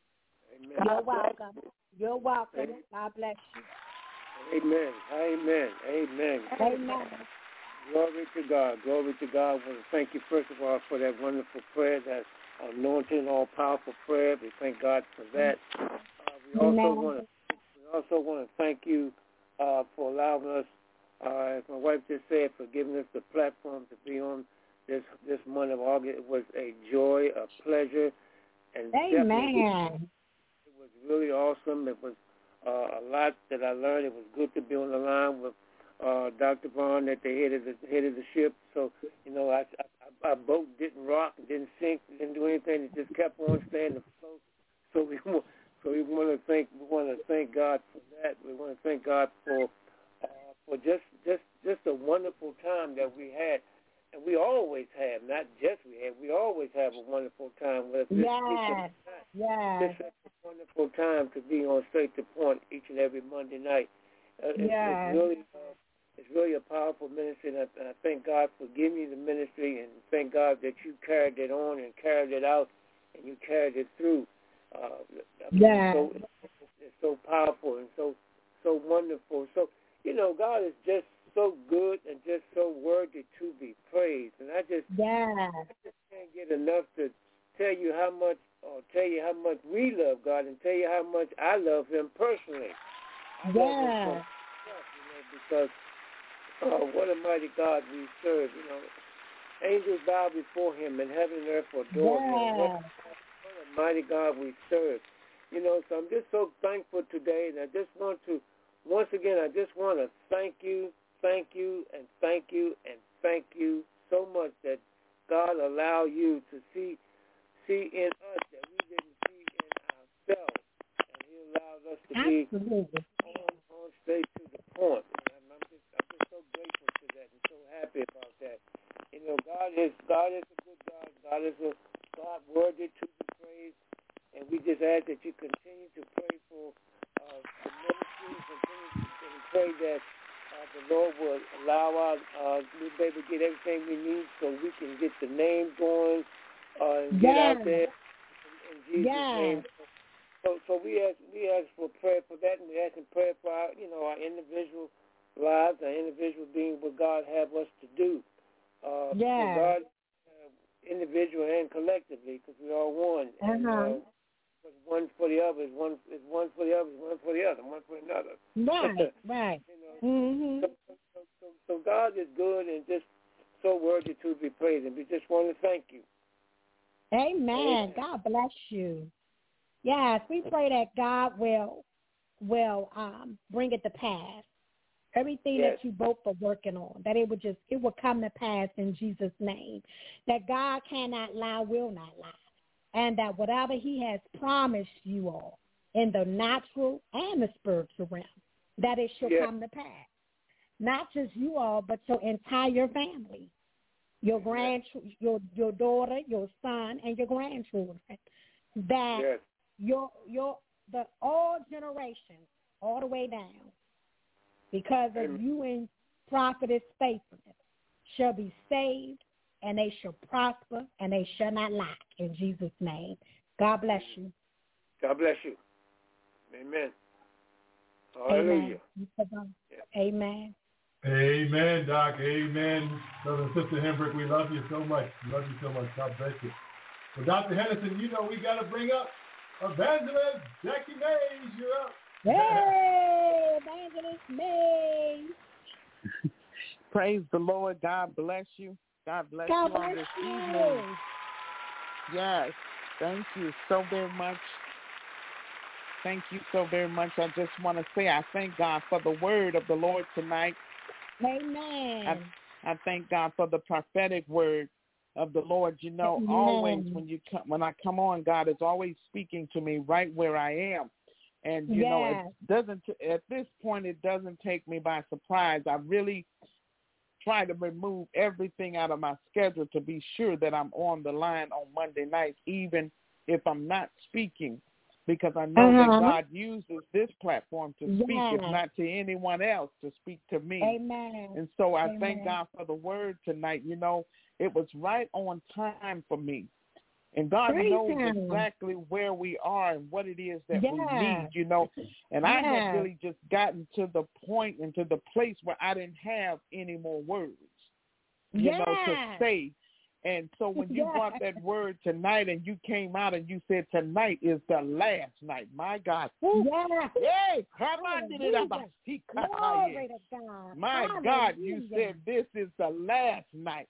You're welcome. You're welcome. God bless you. Amen. Amen. Amen. Amen. Glory to God. Glory to God. I want to thank you, first of all, for that wonderful prayer, that anointing, all-powerful prayer. We thank God for that. We also want to thank you for allowing us, as my wife just said, for giving us the platform to be on this month of August. It was a joy, a pleasure, and amen. It was really awesome. It was a lot that I learned. It was good to be on the line with Dr. Vaughn at the head of the ship. So, you know, our boat didn't rock, didn't sink, didn't do anything. It just kept on staying afloat. So we want to thank God for that. We want to thank God for just a wonderful time that we had, and we always have. Not just we have. We always have a wonderful time with us. Yes. It's such a wonderful time to be on Straight to Point each and every Monday night. It's really a powerful ministry, and I thank God for giving you the ministry, and thank God that you carried it on and carried it out, and you carried it through. It's so powerful and so wonderful. So, you know, God is just so good and just so worthy to be praised. And I just can't get enough to tell you how much we love God and tell you how much I love him personally. I love him because what a mighty God we serve. You know, angels bow before him, and heaven and earth adore him. What a mighty God we serve. You know, so I'm just so thankful today, and I just want to, once again, thank you, and thank you so much that God allow you to see in us that we didn't see in ourselves, and he allowed us to be on straight to the point. I'm just so grateful to that and so happy about that. You know, God is a good God. God is a God worthy to be praised, and we just ask that you continue to pray for the ministry, and pray that the Lord will allow us to be able to get everything we need so we can get the name going and get out there in Jesus' name. So we ask for prayer for that, and we ask in prayer for our, our individual lives, our individual being what God have us to do. For God, individual and collectively, because we are one. And, one for the other is one for the other is one for the other, one for another. Right. So God is good and just so worthy to be praised, and we just want to thank you. Amen. God bless you. Yes, we pray that God will bring it to pass. Everything that you both are working on, that it will come to pass in Jesus' name. That God cannot lie, will not lie. And that whatever he has promised you all in the natural and the spiritual realm, that it shall come to pass. Not just you all, but your entire family, your your daughter, your son, and your grandchildren. That the all generations, all the way down, because of you and prophetess faithfulness, shall be saved, and they shall prosper, and they shall not lack. In Jesus' name. God bless you. God bless you. Amen. Hallelujah. Amen. Amen, Doc. Amen. Brother and Sister Hembrick, we love you so much. God bless you. Well, Dr. Henderson, we got to bring up Evangelist Jackie Mays. You're up. Hey, Evangelist Mays. Praise the Lord. God bless you. God bless you on this evening. Yes. Thank you so very much. Thank you so very much. I just want to say I thank God for the word of the Lord tonight. Amen. I thank God for the prophetic word of the Lord. Always when I come on, God is always speaking to me right where I am. And, it doesn't, at this point, it doesn't take me by surprise. I really try to remove everything out of my schedule to be sure that I'm on the line on Monday nights, even if I'm not speaking, because I know that God uses this platform to speak, if not to anyone else, to speak to me. Amen. And so I thank God for the word tonight. It was right on time for me. And God knows exactly where we are and what it is that we need, And I had really just gotten to the point and to the place where I didn't have any more words, to say. And so when you brought that word tonight and you came out and you said tonight is the last night, my God. Yay! My God, you said this is the last night.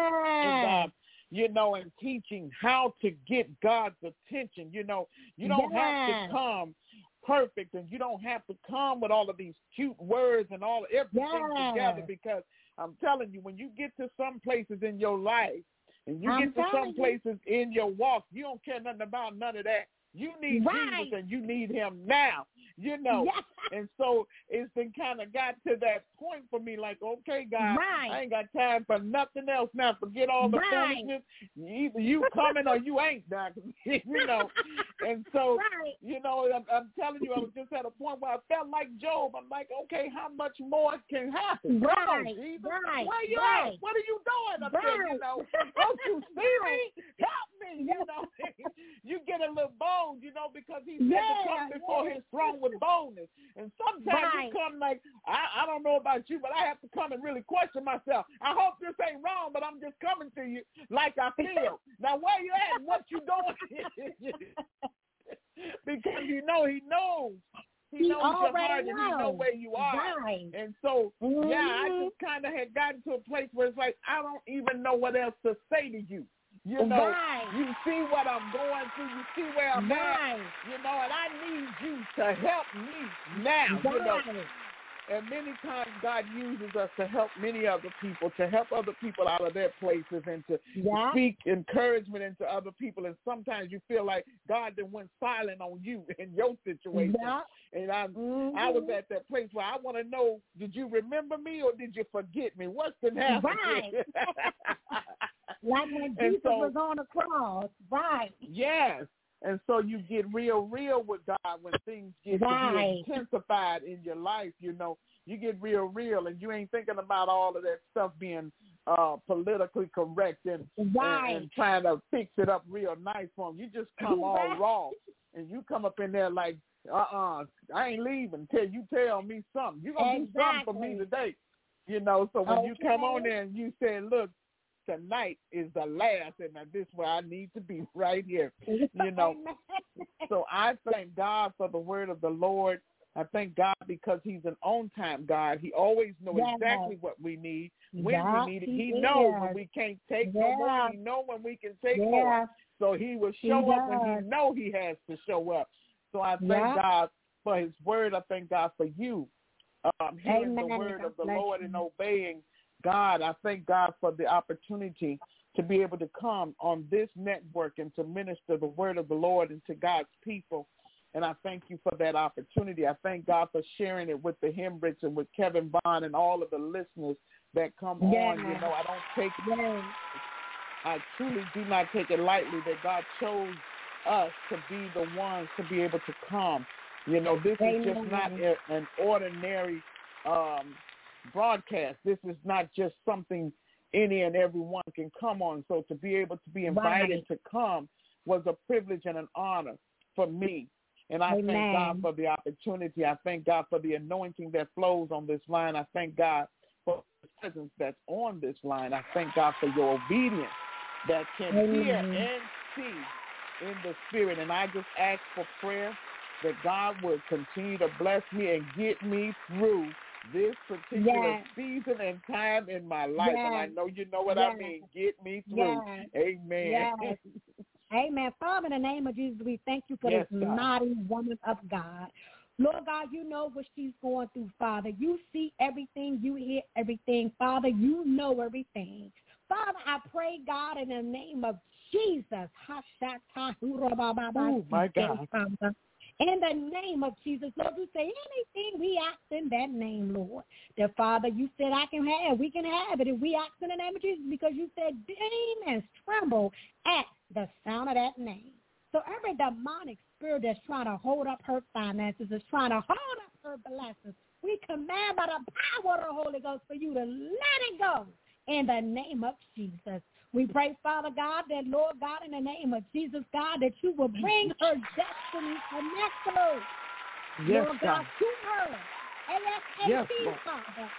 And teaching how to get God's attention. You don't have to come perfect, and you don't have to come with all of these cute words and everything together, because I'm telling you, when you get to some places in your life and you get to some places in your walk, you don't care nothing about none of that. You need Jesus, and you need him now, And so it's been kind of got to that point for me, like, okay, God, I ain't got time for nothing else now. Forget all the foolishness. Either you coming or you ain't, Doc. And so, I'm telling you, I was just at a point where I felt like Job. I'm like, okay, how much more can happen? Come on, Jesus. Where you at? What are you doing up there? Don't you see me? Help me, You get a little bold, because he said to come before his throne with boldness. And sometimes you come like, I don't know about you, but I have to come and really question myself. I hope this ain't wrong, but I'm just coming to you like I feel. Now, where you at? What you doing? Because he knows. He knows your heart, and he knows where you are. And so, I just kind of had gotten to a place where it's like, I don't even know what else to say to you. You see what I'm going through. You see where I'm at. And I need you to help me now. And many times God uses us to help many other people, to help other people out of their places, and to speak encouragement into other people. And sometimes you feel like God then went silent on you in your situation. And I was at that place where I want to know, did you remember me or did you forget me? What's been happening? Like when Jesus was on the cross. Yes. And so you get real with God when things get to be intensified in your life, you know. You get real, and you ain't thinking about all of that stuff being politically correct and trying to fix it up real nice for them. You just come all raw, and you come up in there like, I ain't leaving till you tell me something. You're going to do something for me today, you know. So when you come on there and you say, look, tonight is the last, and this is where I need to be right here, you know. So I thank God for the word of the Lord. I thank God because he's an on-time God. He always knows exactly what we need, when we need it. He knows when we can't take no more. He knows when we can take more. So he will show up when he knows he has to show up. So I thank God for his word. I thank God for you hearing the word of the Lord and obeying God. I thank God for the opportunity to be able to come on this network and to minister the word of the Lord into God's people. And I thank you for that opportunity. I thank God for sharing it with the Hembricks and with Kevin Bond and all of the listeners that come on. You know, I don't take it. I truly do not take it lightly that God chose us to be the ones to be able to come. You know, this is just not an ordinary broadcast. This is not just something any and everyone can come on. So to be able to be invited to come was a privilege and an honor for me. And I thank God for the opportunity. I thank God for the anointing that flows on this line. I thank God for the presence that's on this line. I thank God for your obedience that can hear and see in the spirit. And I just ask for prayer that God would continue to bless me and get me through this particular season and time in my life. And I know you know what I mean. Get me through. Amen. Amen. Father, in the name of Jesus, we thank you for this mighty woman of God. Lord God, you know what she's going through, Father. You see everything. You hear everything. Father, you know everything. Father, I pray, God, in the name of Jesus. Oh, my God. In the name of Jesus, Lord, you say anything we ask in that name, Lord. That, Father, you said I can have, we can have it. And we ask in the name of Jesus because you said demons tremble at the sound of that name. So every demonic spirit that's trying to hold up her finances, is trying to hold up her blessings, we command by the power of the Holy Ghost for you to let it go in the name of Jesus. We pray, Father God, that, Lord God, in the name of Jesus, God, that you will bring her destiny connectors, Lord God, to her. ASAP, Father.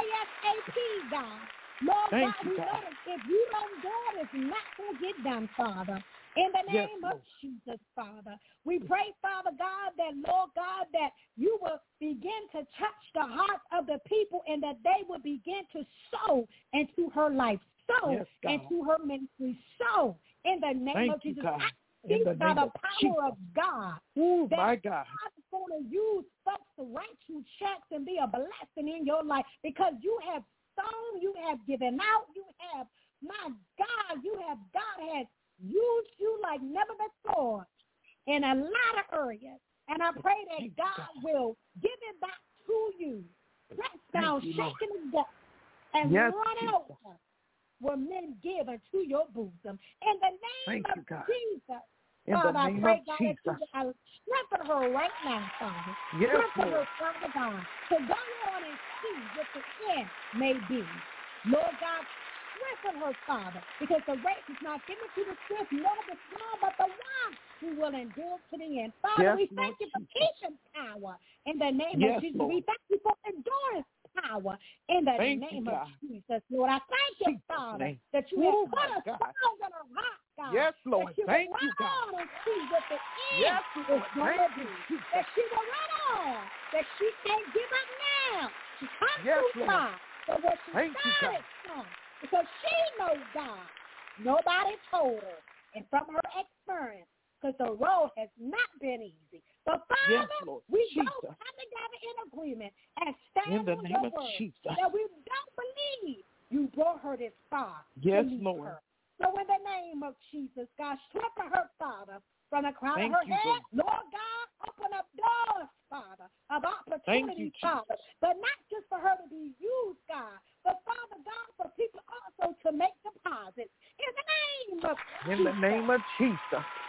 ASAP, God. Lord God, we know that if you don't do it, it's not going to get done, Father. In the name of Jesus, Father. We pray, Father God, that, Lord God, that you will begin to touch the hearts of the people and that they will begin to sow into her life, sow into her ministry, sow in the name of Jesus. In the name by the of power Jesus. of God. Oh, that my God. God is going to use folks to write you checks and be a blessing in your life because you have sown, you have given out, you have, my God, God has used you like never before in a lot of areas. And I pray that God will give it back to you. Press down, shaking it down, and run over where men give unto your bosom. In the name of Jesus. God, I pray, God, that you will strengthen her right now, Father. Strengthen her, Father God, to go on and see what the end may be. Lord God, strengthen her, Father, because the race is not given to the swift nor the strong, but the one who will endure to the end. Father, we thank you for keeping power in the name of Jesus. We thank you for endurance power in the name of Jesus, Lord. I thank you, Father, that you have put a song in her heart, God. Yes, Lord. Thank you, God. And see what the end is going to be. That she will run on. That she can't give up now. She comes too far for what she started from. Because she knows God. Nobody told her. And from her experience, because the road has not been easy. But Father, we both come together in agreement and stand on your word that we don't believe you brought her this far. Yes, Lord. Her. So in the name of Jesus, God, strengthen her, Father, from the crown of her head. Lord God, open up doors, Father, of opportunity, Father, but not just for her to be used, God, but Father God, for people also to make deposits. In the name of Jesus. In the name of Jesus.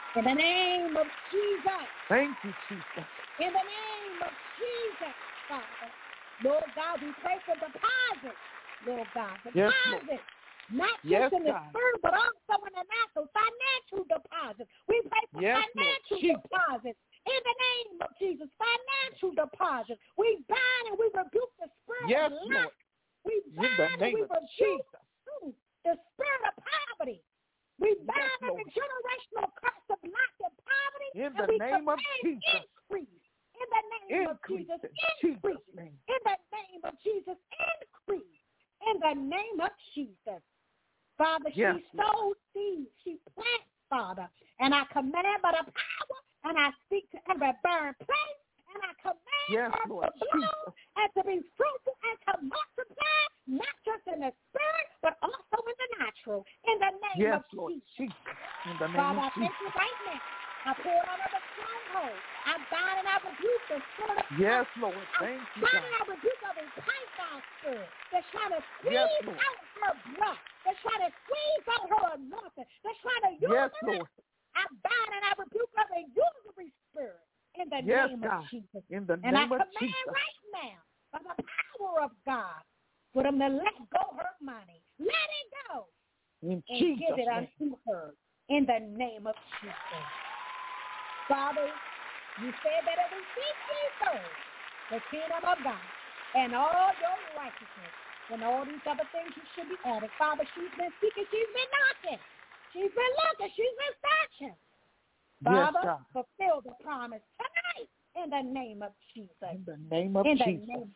In the name of Jesus. Thank you, Jesus. In the name of Jesus, Father. Lord God, we pray for deposits, Lord God. Deposits. Not just in the spirit, but also in the natural, financial deposits. We pray for financial deposits. In the name of Jesus, financial deposits. We bind and we rebuke the spirit of lack. We bind and we rebuke the spirit of poverty. We bind every generational curse of lack and poverty. In the name of Jesus. Increase. In the name of Jesus, increase. In the name of Jesus, increase. In the name of Jesus. Father, she sowed seeds. She plants, Father. And I command by the power, and I speak to every barren place, and I command her to bloom and to be fruitful and to multiply, not just in the spirit, but also in the natural. In the name of Jesus. In the name Father, of I thank you right now. I pour it on every stronghold. I bind and I rebuke the spirit of Yes, Lord. Thank you, God. I bind and I rebuke every python spirit that's trying to squeeze out her breath. That's trying to squeeze out her anointing. That's trying to use her. I bind and I rebuke every usury spirit in the name of Jesus. In the and name I of command Jesus. right now, by the power of God, for them to let go her money. Let it go. In and Jesus' give it name. unto her in the name of Jesus. Father, you said that if we seek ye first the kingdom of God and all your righteousness, and all these other things you should be added. Father, she's been seeking, she's been knocking, she's been looking, she's been searching. Father, fulfill the promise tonight in the name of Jesus. In the name of Jesus.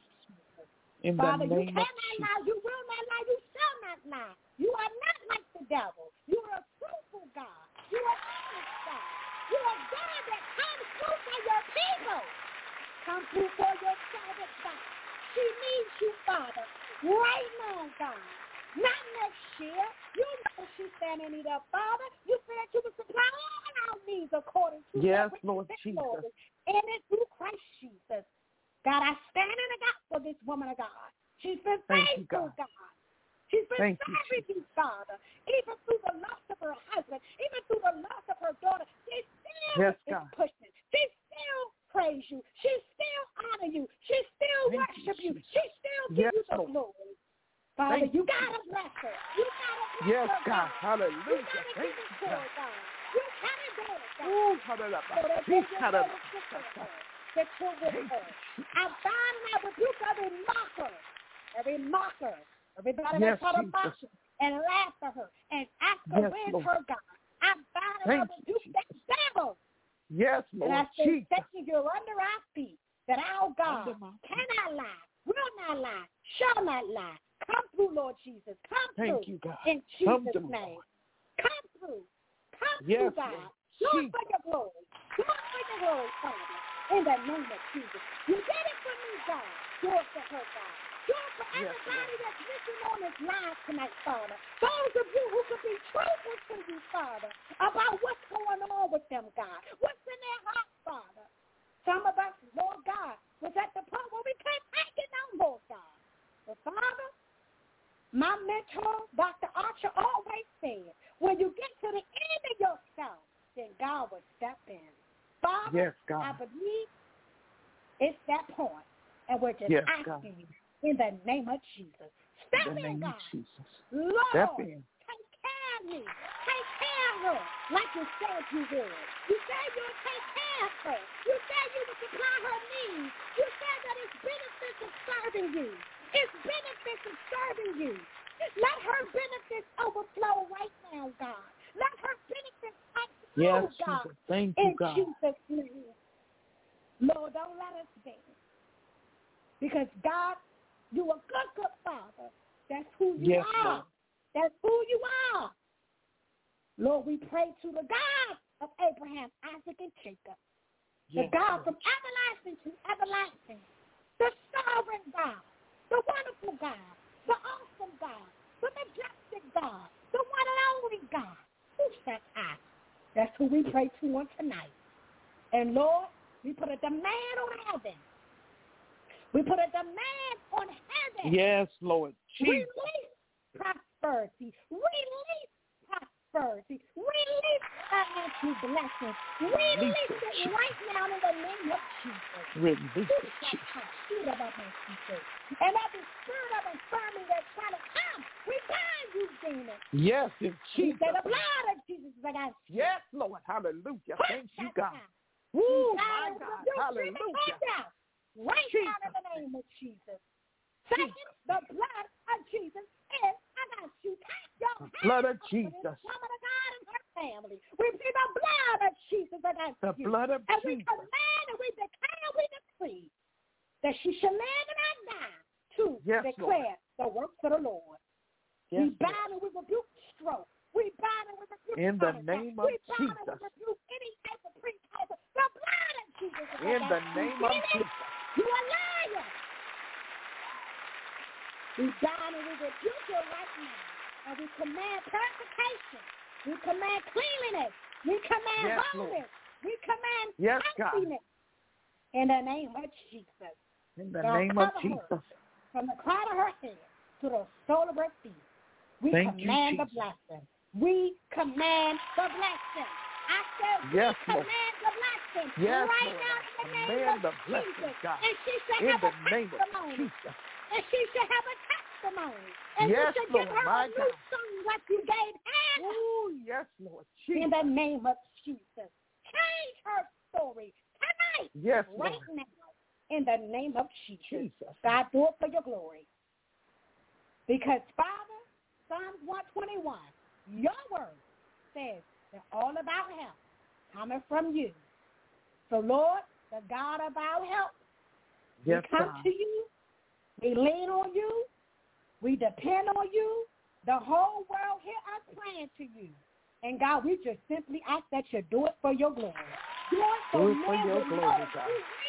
In Father, the name you cannot lie, you will not lie, you shall not lie. You are not like the devil. You are a truthful God. You are honest God. You are God that comes through for your people. Come through for your servant, God. She needs you, Father, right now, God. Not next year. You know she's standing in need of, Father. You said you would supply all our needs according to your Lord Jesus. And it's through Christ Jesus. God, I stand in the gap for this woman of God. She's been faithful, God. She's been serving you, Father, even through the loss of her husband, even through the loss of her daughter. She still is pushing. She still praise you. She still honor you. She still worship you. She still gives you the glory. Father, you got to bless her. You got to bless her, God. Hallelujah. You got to give it to her, God. You got to do it, God. Ooh, hallelujah. That you're with her. I bind and I rebuke every mocker, everybody that try to mock her and laugh at her and act against her, God. I bind and I rebuke that devil. Yes, Lord. And I say, Satan, you're under our feet, that our God cannot lie, will not lie, shall not lie. Come through, Lord Jesus. Come through. You, God. In Jesus' name. Come through. Come through, God. Do it for your glory. Do it for your glory, Father. In the name of Jesus. You did it for me, God. Do it for her, God. Do it for everybody that's listening on this live tonight, Father. Those of you who could be truthful to you, Father, about what's going on with them, God. What's in their heart, Father. Some of us, Lord God, was at the point where we can't take it no more, God. But Father, my mentor, Dr. Archer, always said, when you get to the end of yourself, then God will step in. Father, I believe it's that point, and we're just asking you in the name of Jesus. Step in, God. Lord, take care of me. Take care of her like you said you would. You said you'll take care of her. You said you would supply her needs. You said that it's benefits of serving you. It's benefits of serving you. Let her benefits overflow right now, God. Let her benefits overflow, God. Thank you, God. In Jesus' name. Lord, don't let us down. Because, God, you a good, good Father. That's who you are. Lord. That's who you are. Lord, we pray to the God of Abraham, Isaac, and Jacob. The God from everlasting to everlasting. The sovereign God. The wonderful God. The awesome God. The majestic God. The one and only God. Who said I? That's who we pray to on tonight. And Lord, we put a demand on heaven. We put a demand on heaven. Yes, Lord. Jesus. Release prosperity. Release prosperity. Release financial blessings. Release it right now in the name of Jesus. Release it, Jesus. And every spirit of infirmity that's trying to come, we bind you, demons. Yes, in Jesus. The blood of Jesus is against you. Yes, Lord. Hallelujah. Thank you, God. Woo, my God. Hallelujah. Right now in the name of Jesus. Second, the blood of Jesus is against you. Take your hand. Blood of Jesus. Woman of God and her family. We see the blood of Jesus against you. The blood of and Jesus. We command and we declare and we decree that she shall live and not die to declare the works of the Lord. Yes, we bind and we rebuke stroke. We bind and we rebuke in the name of Jesus. We bind and we rebuke any type of pre-cancer. The blood of Jesus. In the name of Jesus. You a liar. We bind and we rebuke you right now. And we command purification. We command cleanliness. We command wholeness. We command healthiness. In the name of Jesus. In the name of Jesus. From the crown of her head to the sole of her feet. We command the blessing. We command the blessing. I said we command the blessing. Yes, right Lord. now in the name Command of the blessing, Jesus. God. And she shall in have the a name testimony. of Jesus. And she shall have a testimony. And yes, you shall Lord, give her my a new God. song like you gave Hannah. Oh, yes, Lord. Jesus. In the name of Jesus. Change her story tonight. Yes, right Lord. now. In the name of Jesus. God, do it for your glory. Because, Father, Psalms 121, your word says that all of our help coming from you. So, Lord, the God of our help, we come to you, we lean on you, we depend on you. The whole world hear us praying to you. And, God, we just simply ask that you do it for your glory. Do it for your glory, God.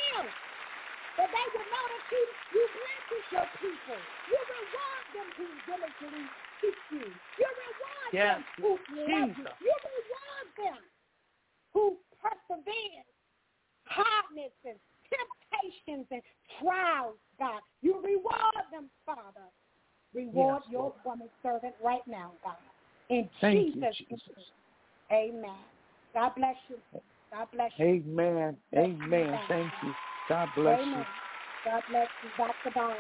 That they will know that you bless your people. You reward them who diligently seek you. You reward them who love you. You reward them who persevere. Hardness and temptations and trials, God. You reward them, Father. Reward your woman servant right now, God. In Jesus' name. Amen. God bless you. God bless you. Amen. Amen. Thank you. God bless you. God bless you, Dr. Barnes.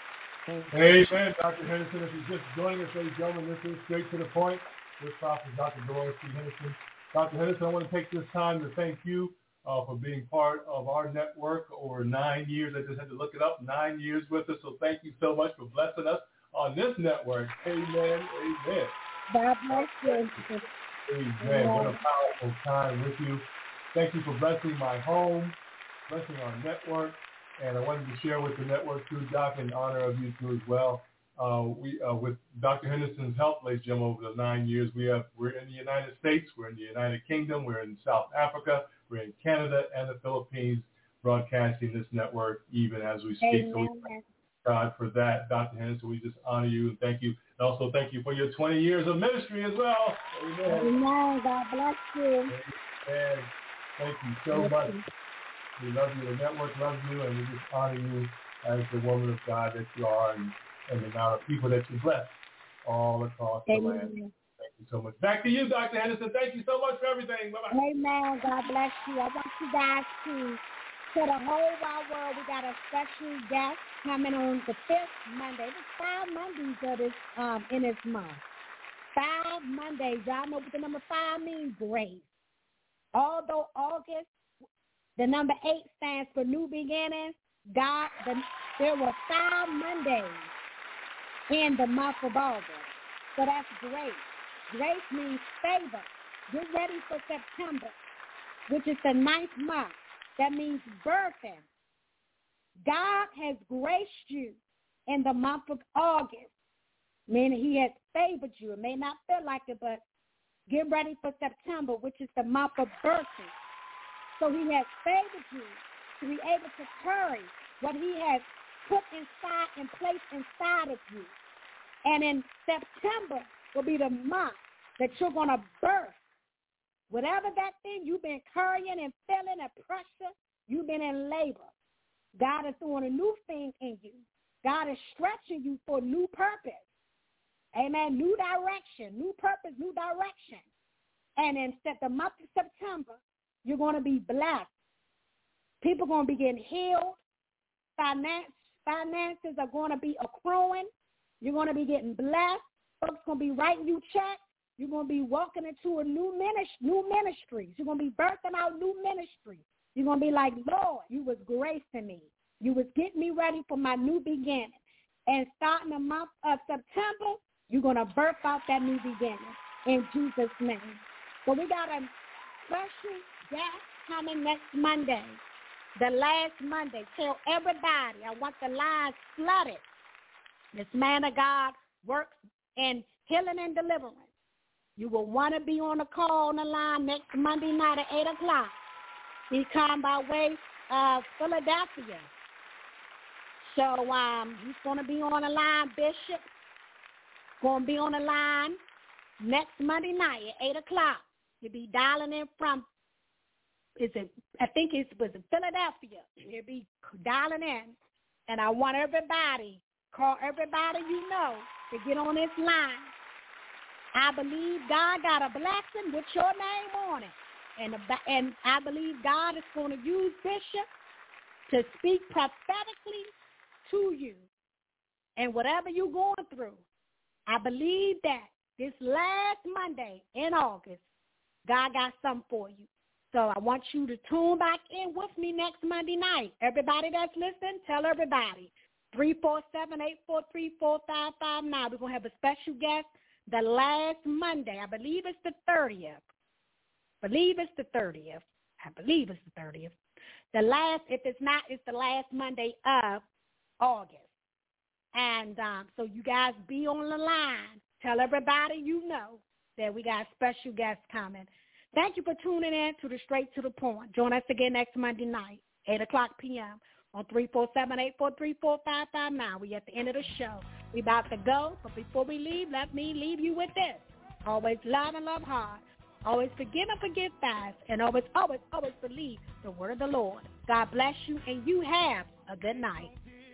Amen, Dr. Henderson. If you're just joining us, ladies and gentlemen, this is Straight to the Point. This prophet is Dr. Dolores C. Henderson. Dr. Henderson, I want to take this time to thank you for being part of our network over 9 years. I just had to look it up, 9 years with us. So thank you so much for blessing us on this network. Amen. Amen. God bless you. Amen. What a powerful time with you. Thank you for blessing my home, blessing our network, and I wanted to share with the network too, Doc, in honor of you too as well. We with Dr. Henderson's help, ladies and gentlemen, over the 9 years, we're in the United States, we're in the United Kingdom, we're in South Africa, we're in Canada and the Philippines, broadcasting this network even as we speak. Amen. So we thank God for that, Dr. Henderson. We just honor you and thank you. And also thank you for your 20 years of ministry as well. Amen. Amen. God bless you. Amen. Thank you so much. We love you. The network loves you, and we just honor you as the woman of God that you are and the amount of people that you bless all across the land. Thank you so much. Back to you, Dr. Henderson. Thank you so much for everything. Bye-bye. Amen. God bless you. I want you guys to the whole wide world, we got a special guest coming on the 5th Monday. There's 5 Mondays of this, in this month. 5 Mondays. Y'all know what the number 5 means? Grace. Although August, the number 8 stands for new beginnings, there were 5 Mondays in the month of August. So that's grace. Grace means favor. Get ready for September, which is the 9th month. That means birthing. God has graced you in the month of August, meaning he has favored you. It may not feel like it, but get ready for September, which is the month of birthing. So he has favored you to be able to carry what he has put inside and placed inside of you. And in September will be the month that you're going to birth. Whatever that thing you've been carrying and feeling a pressure, you've been in labor. God is doing a new thing in you. God is stretching you for new purpose. Amen. New direction, new purpose, new direction. And in the month of September, you're going to be blessed. People are going to be getting healed. Finances are going to be accruing. You're going to be getting blessed. Folks are going to be writing you checks. You're going to be walking into a new ministries. You're going to be birthing out new ministries. You're going to be like, Lord, you was gracing me. You was getting me ready for my new beginning. And starting the month of September, you're going to birth out that new beginning in Jesus' name. So we got a special guest coming next Monday, the last Monday. Tell everybody, I want the lines flooded. This man of God works in healing and deliverance. You will want to be on the call on the line next Monday night at 8 o'clock. He come by way of Philadelphia. So he's going to be on the line, Bishop. Going to be on the line next Monday night at 8 o'clock. He'll be dialing in from, was Philadelphia. He'll be dialing in. And I want everybody, call everybody you know to get on this line. I believe God got a blessing with your name on it. And I believe God is going to use Bishop to speak prophetically to you. And whatever you're going through, I believe that this last Monday in August, God got something for you. So I want you to tune back in with me next Monday night. Everybody that's listening, tell everybody. 347-843-4559. We're going to have a special guest the last Monday. I believe it's the 30th. I believe it's the 30th. The last, if it's not, it's the last Monday of August. And so you guys be on the line. Tell everybody you know that we got special guests coming. Thank you for tuning in to the Straight to the Point. Join us again next Monday night, 8 o'clock p.m. on 347-843-4559. We're at the end of the show. We're about to go, but before we leave, let me leave you with this. Always love and love hard. Always forgive and forgive fast. And always, always, always believe the word of the Lord. God bless you, and you have a good night.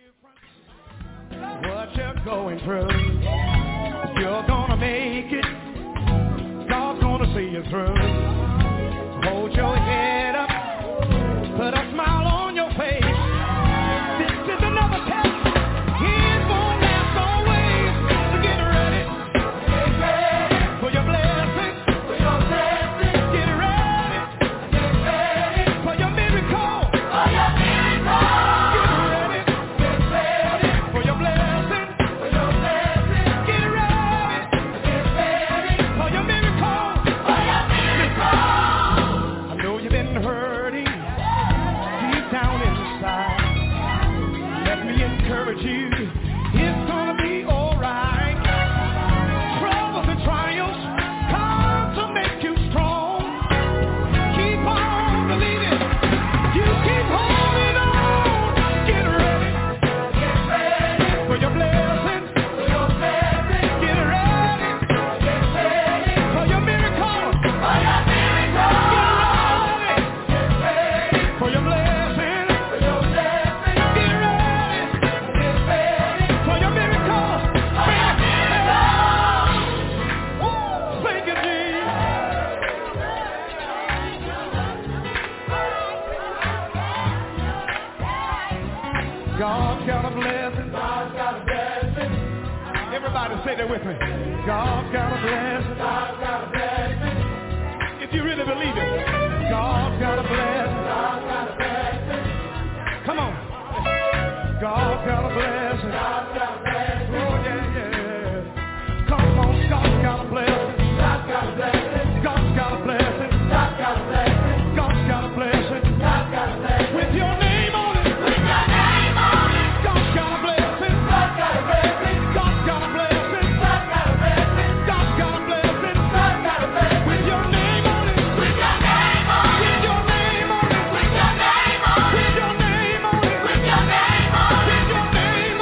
What you're going through, you're gonna make it. God's gonna see you through. Hold your head up, put a smile on your face. This is another test. It won't last always. So get ready. Get ready for your blessing. For your blessing. Get ready. Get ready for your miracle. For your miracle. Get ready. Get ready for your blessing. For your blessing. Get ready. Get ready for your miracle. For your miracle. I know you've been hurting deep down inside. Let me encourage you. It's gonna be alright. Troubles and trials come to make you strong. Keep on believing. You keep holding on. Get ready. Get ready for your blessing. For your blessing. Get ready. Get ready for your miracle. For your miracle. Get ready. Get ready for your blessing. For your blessing. Get ready. Get ready for your miracle. For your miracle. Thank you, Jesus. God's got a blessing. God's got a blessing. Everybody say that with me. God's got a blessing. God's got a blessing. If you really believe it, God's got a blessing. God's got a blessing. Come on. God's got a blessing. God's got a blessing. Oh, yeah, yeah. Come on, God's got a blessing. God's got a blessing. God's got a blessing. God's got a blessing. God's got a blessing. God's got a blessing. With your name on it. With your name on it. God's got a blessing. God's got a blessing. God's got a blessing. God's got a blessing. God's got a blessing. God's got a blessing. With your name on it. With your name on it. With your name on it. With your name on it. With your name on it. With your name on it. With your name on it.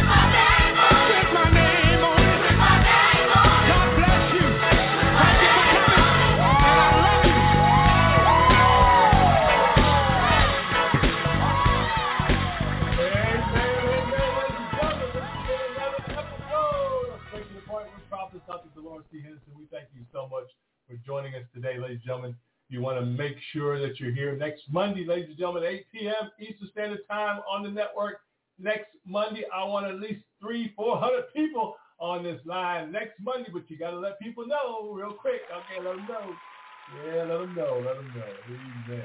We thank you so much for joining us today, ladies and gentlemen. You want to make sure that you're here next Monday, ladies and gentlemen, 8 p.m. Eastern Standard Time on the network. Next Monday, I want at least 300-400 people on this line next Monday, but you got to let people know real quick. Okay, let them know. Yeah, let them know. Amen.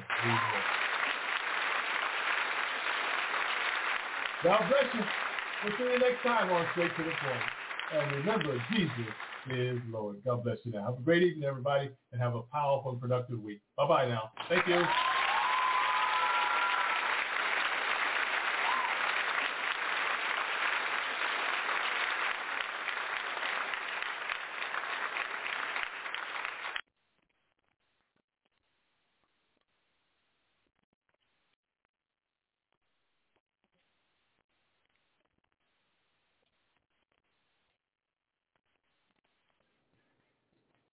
God bless you. We'll see you next time on Straight to the Point. And remember, Jesus is Lord. God bless you now. Have a great evening, everybody, and have a powerful and productive week. Bye-bye now. Thank you.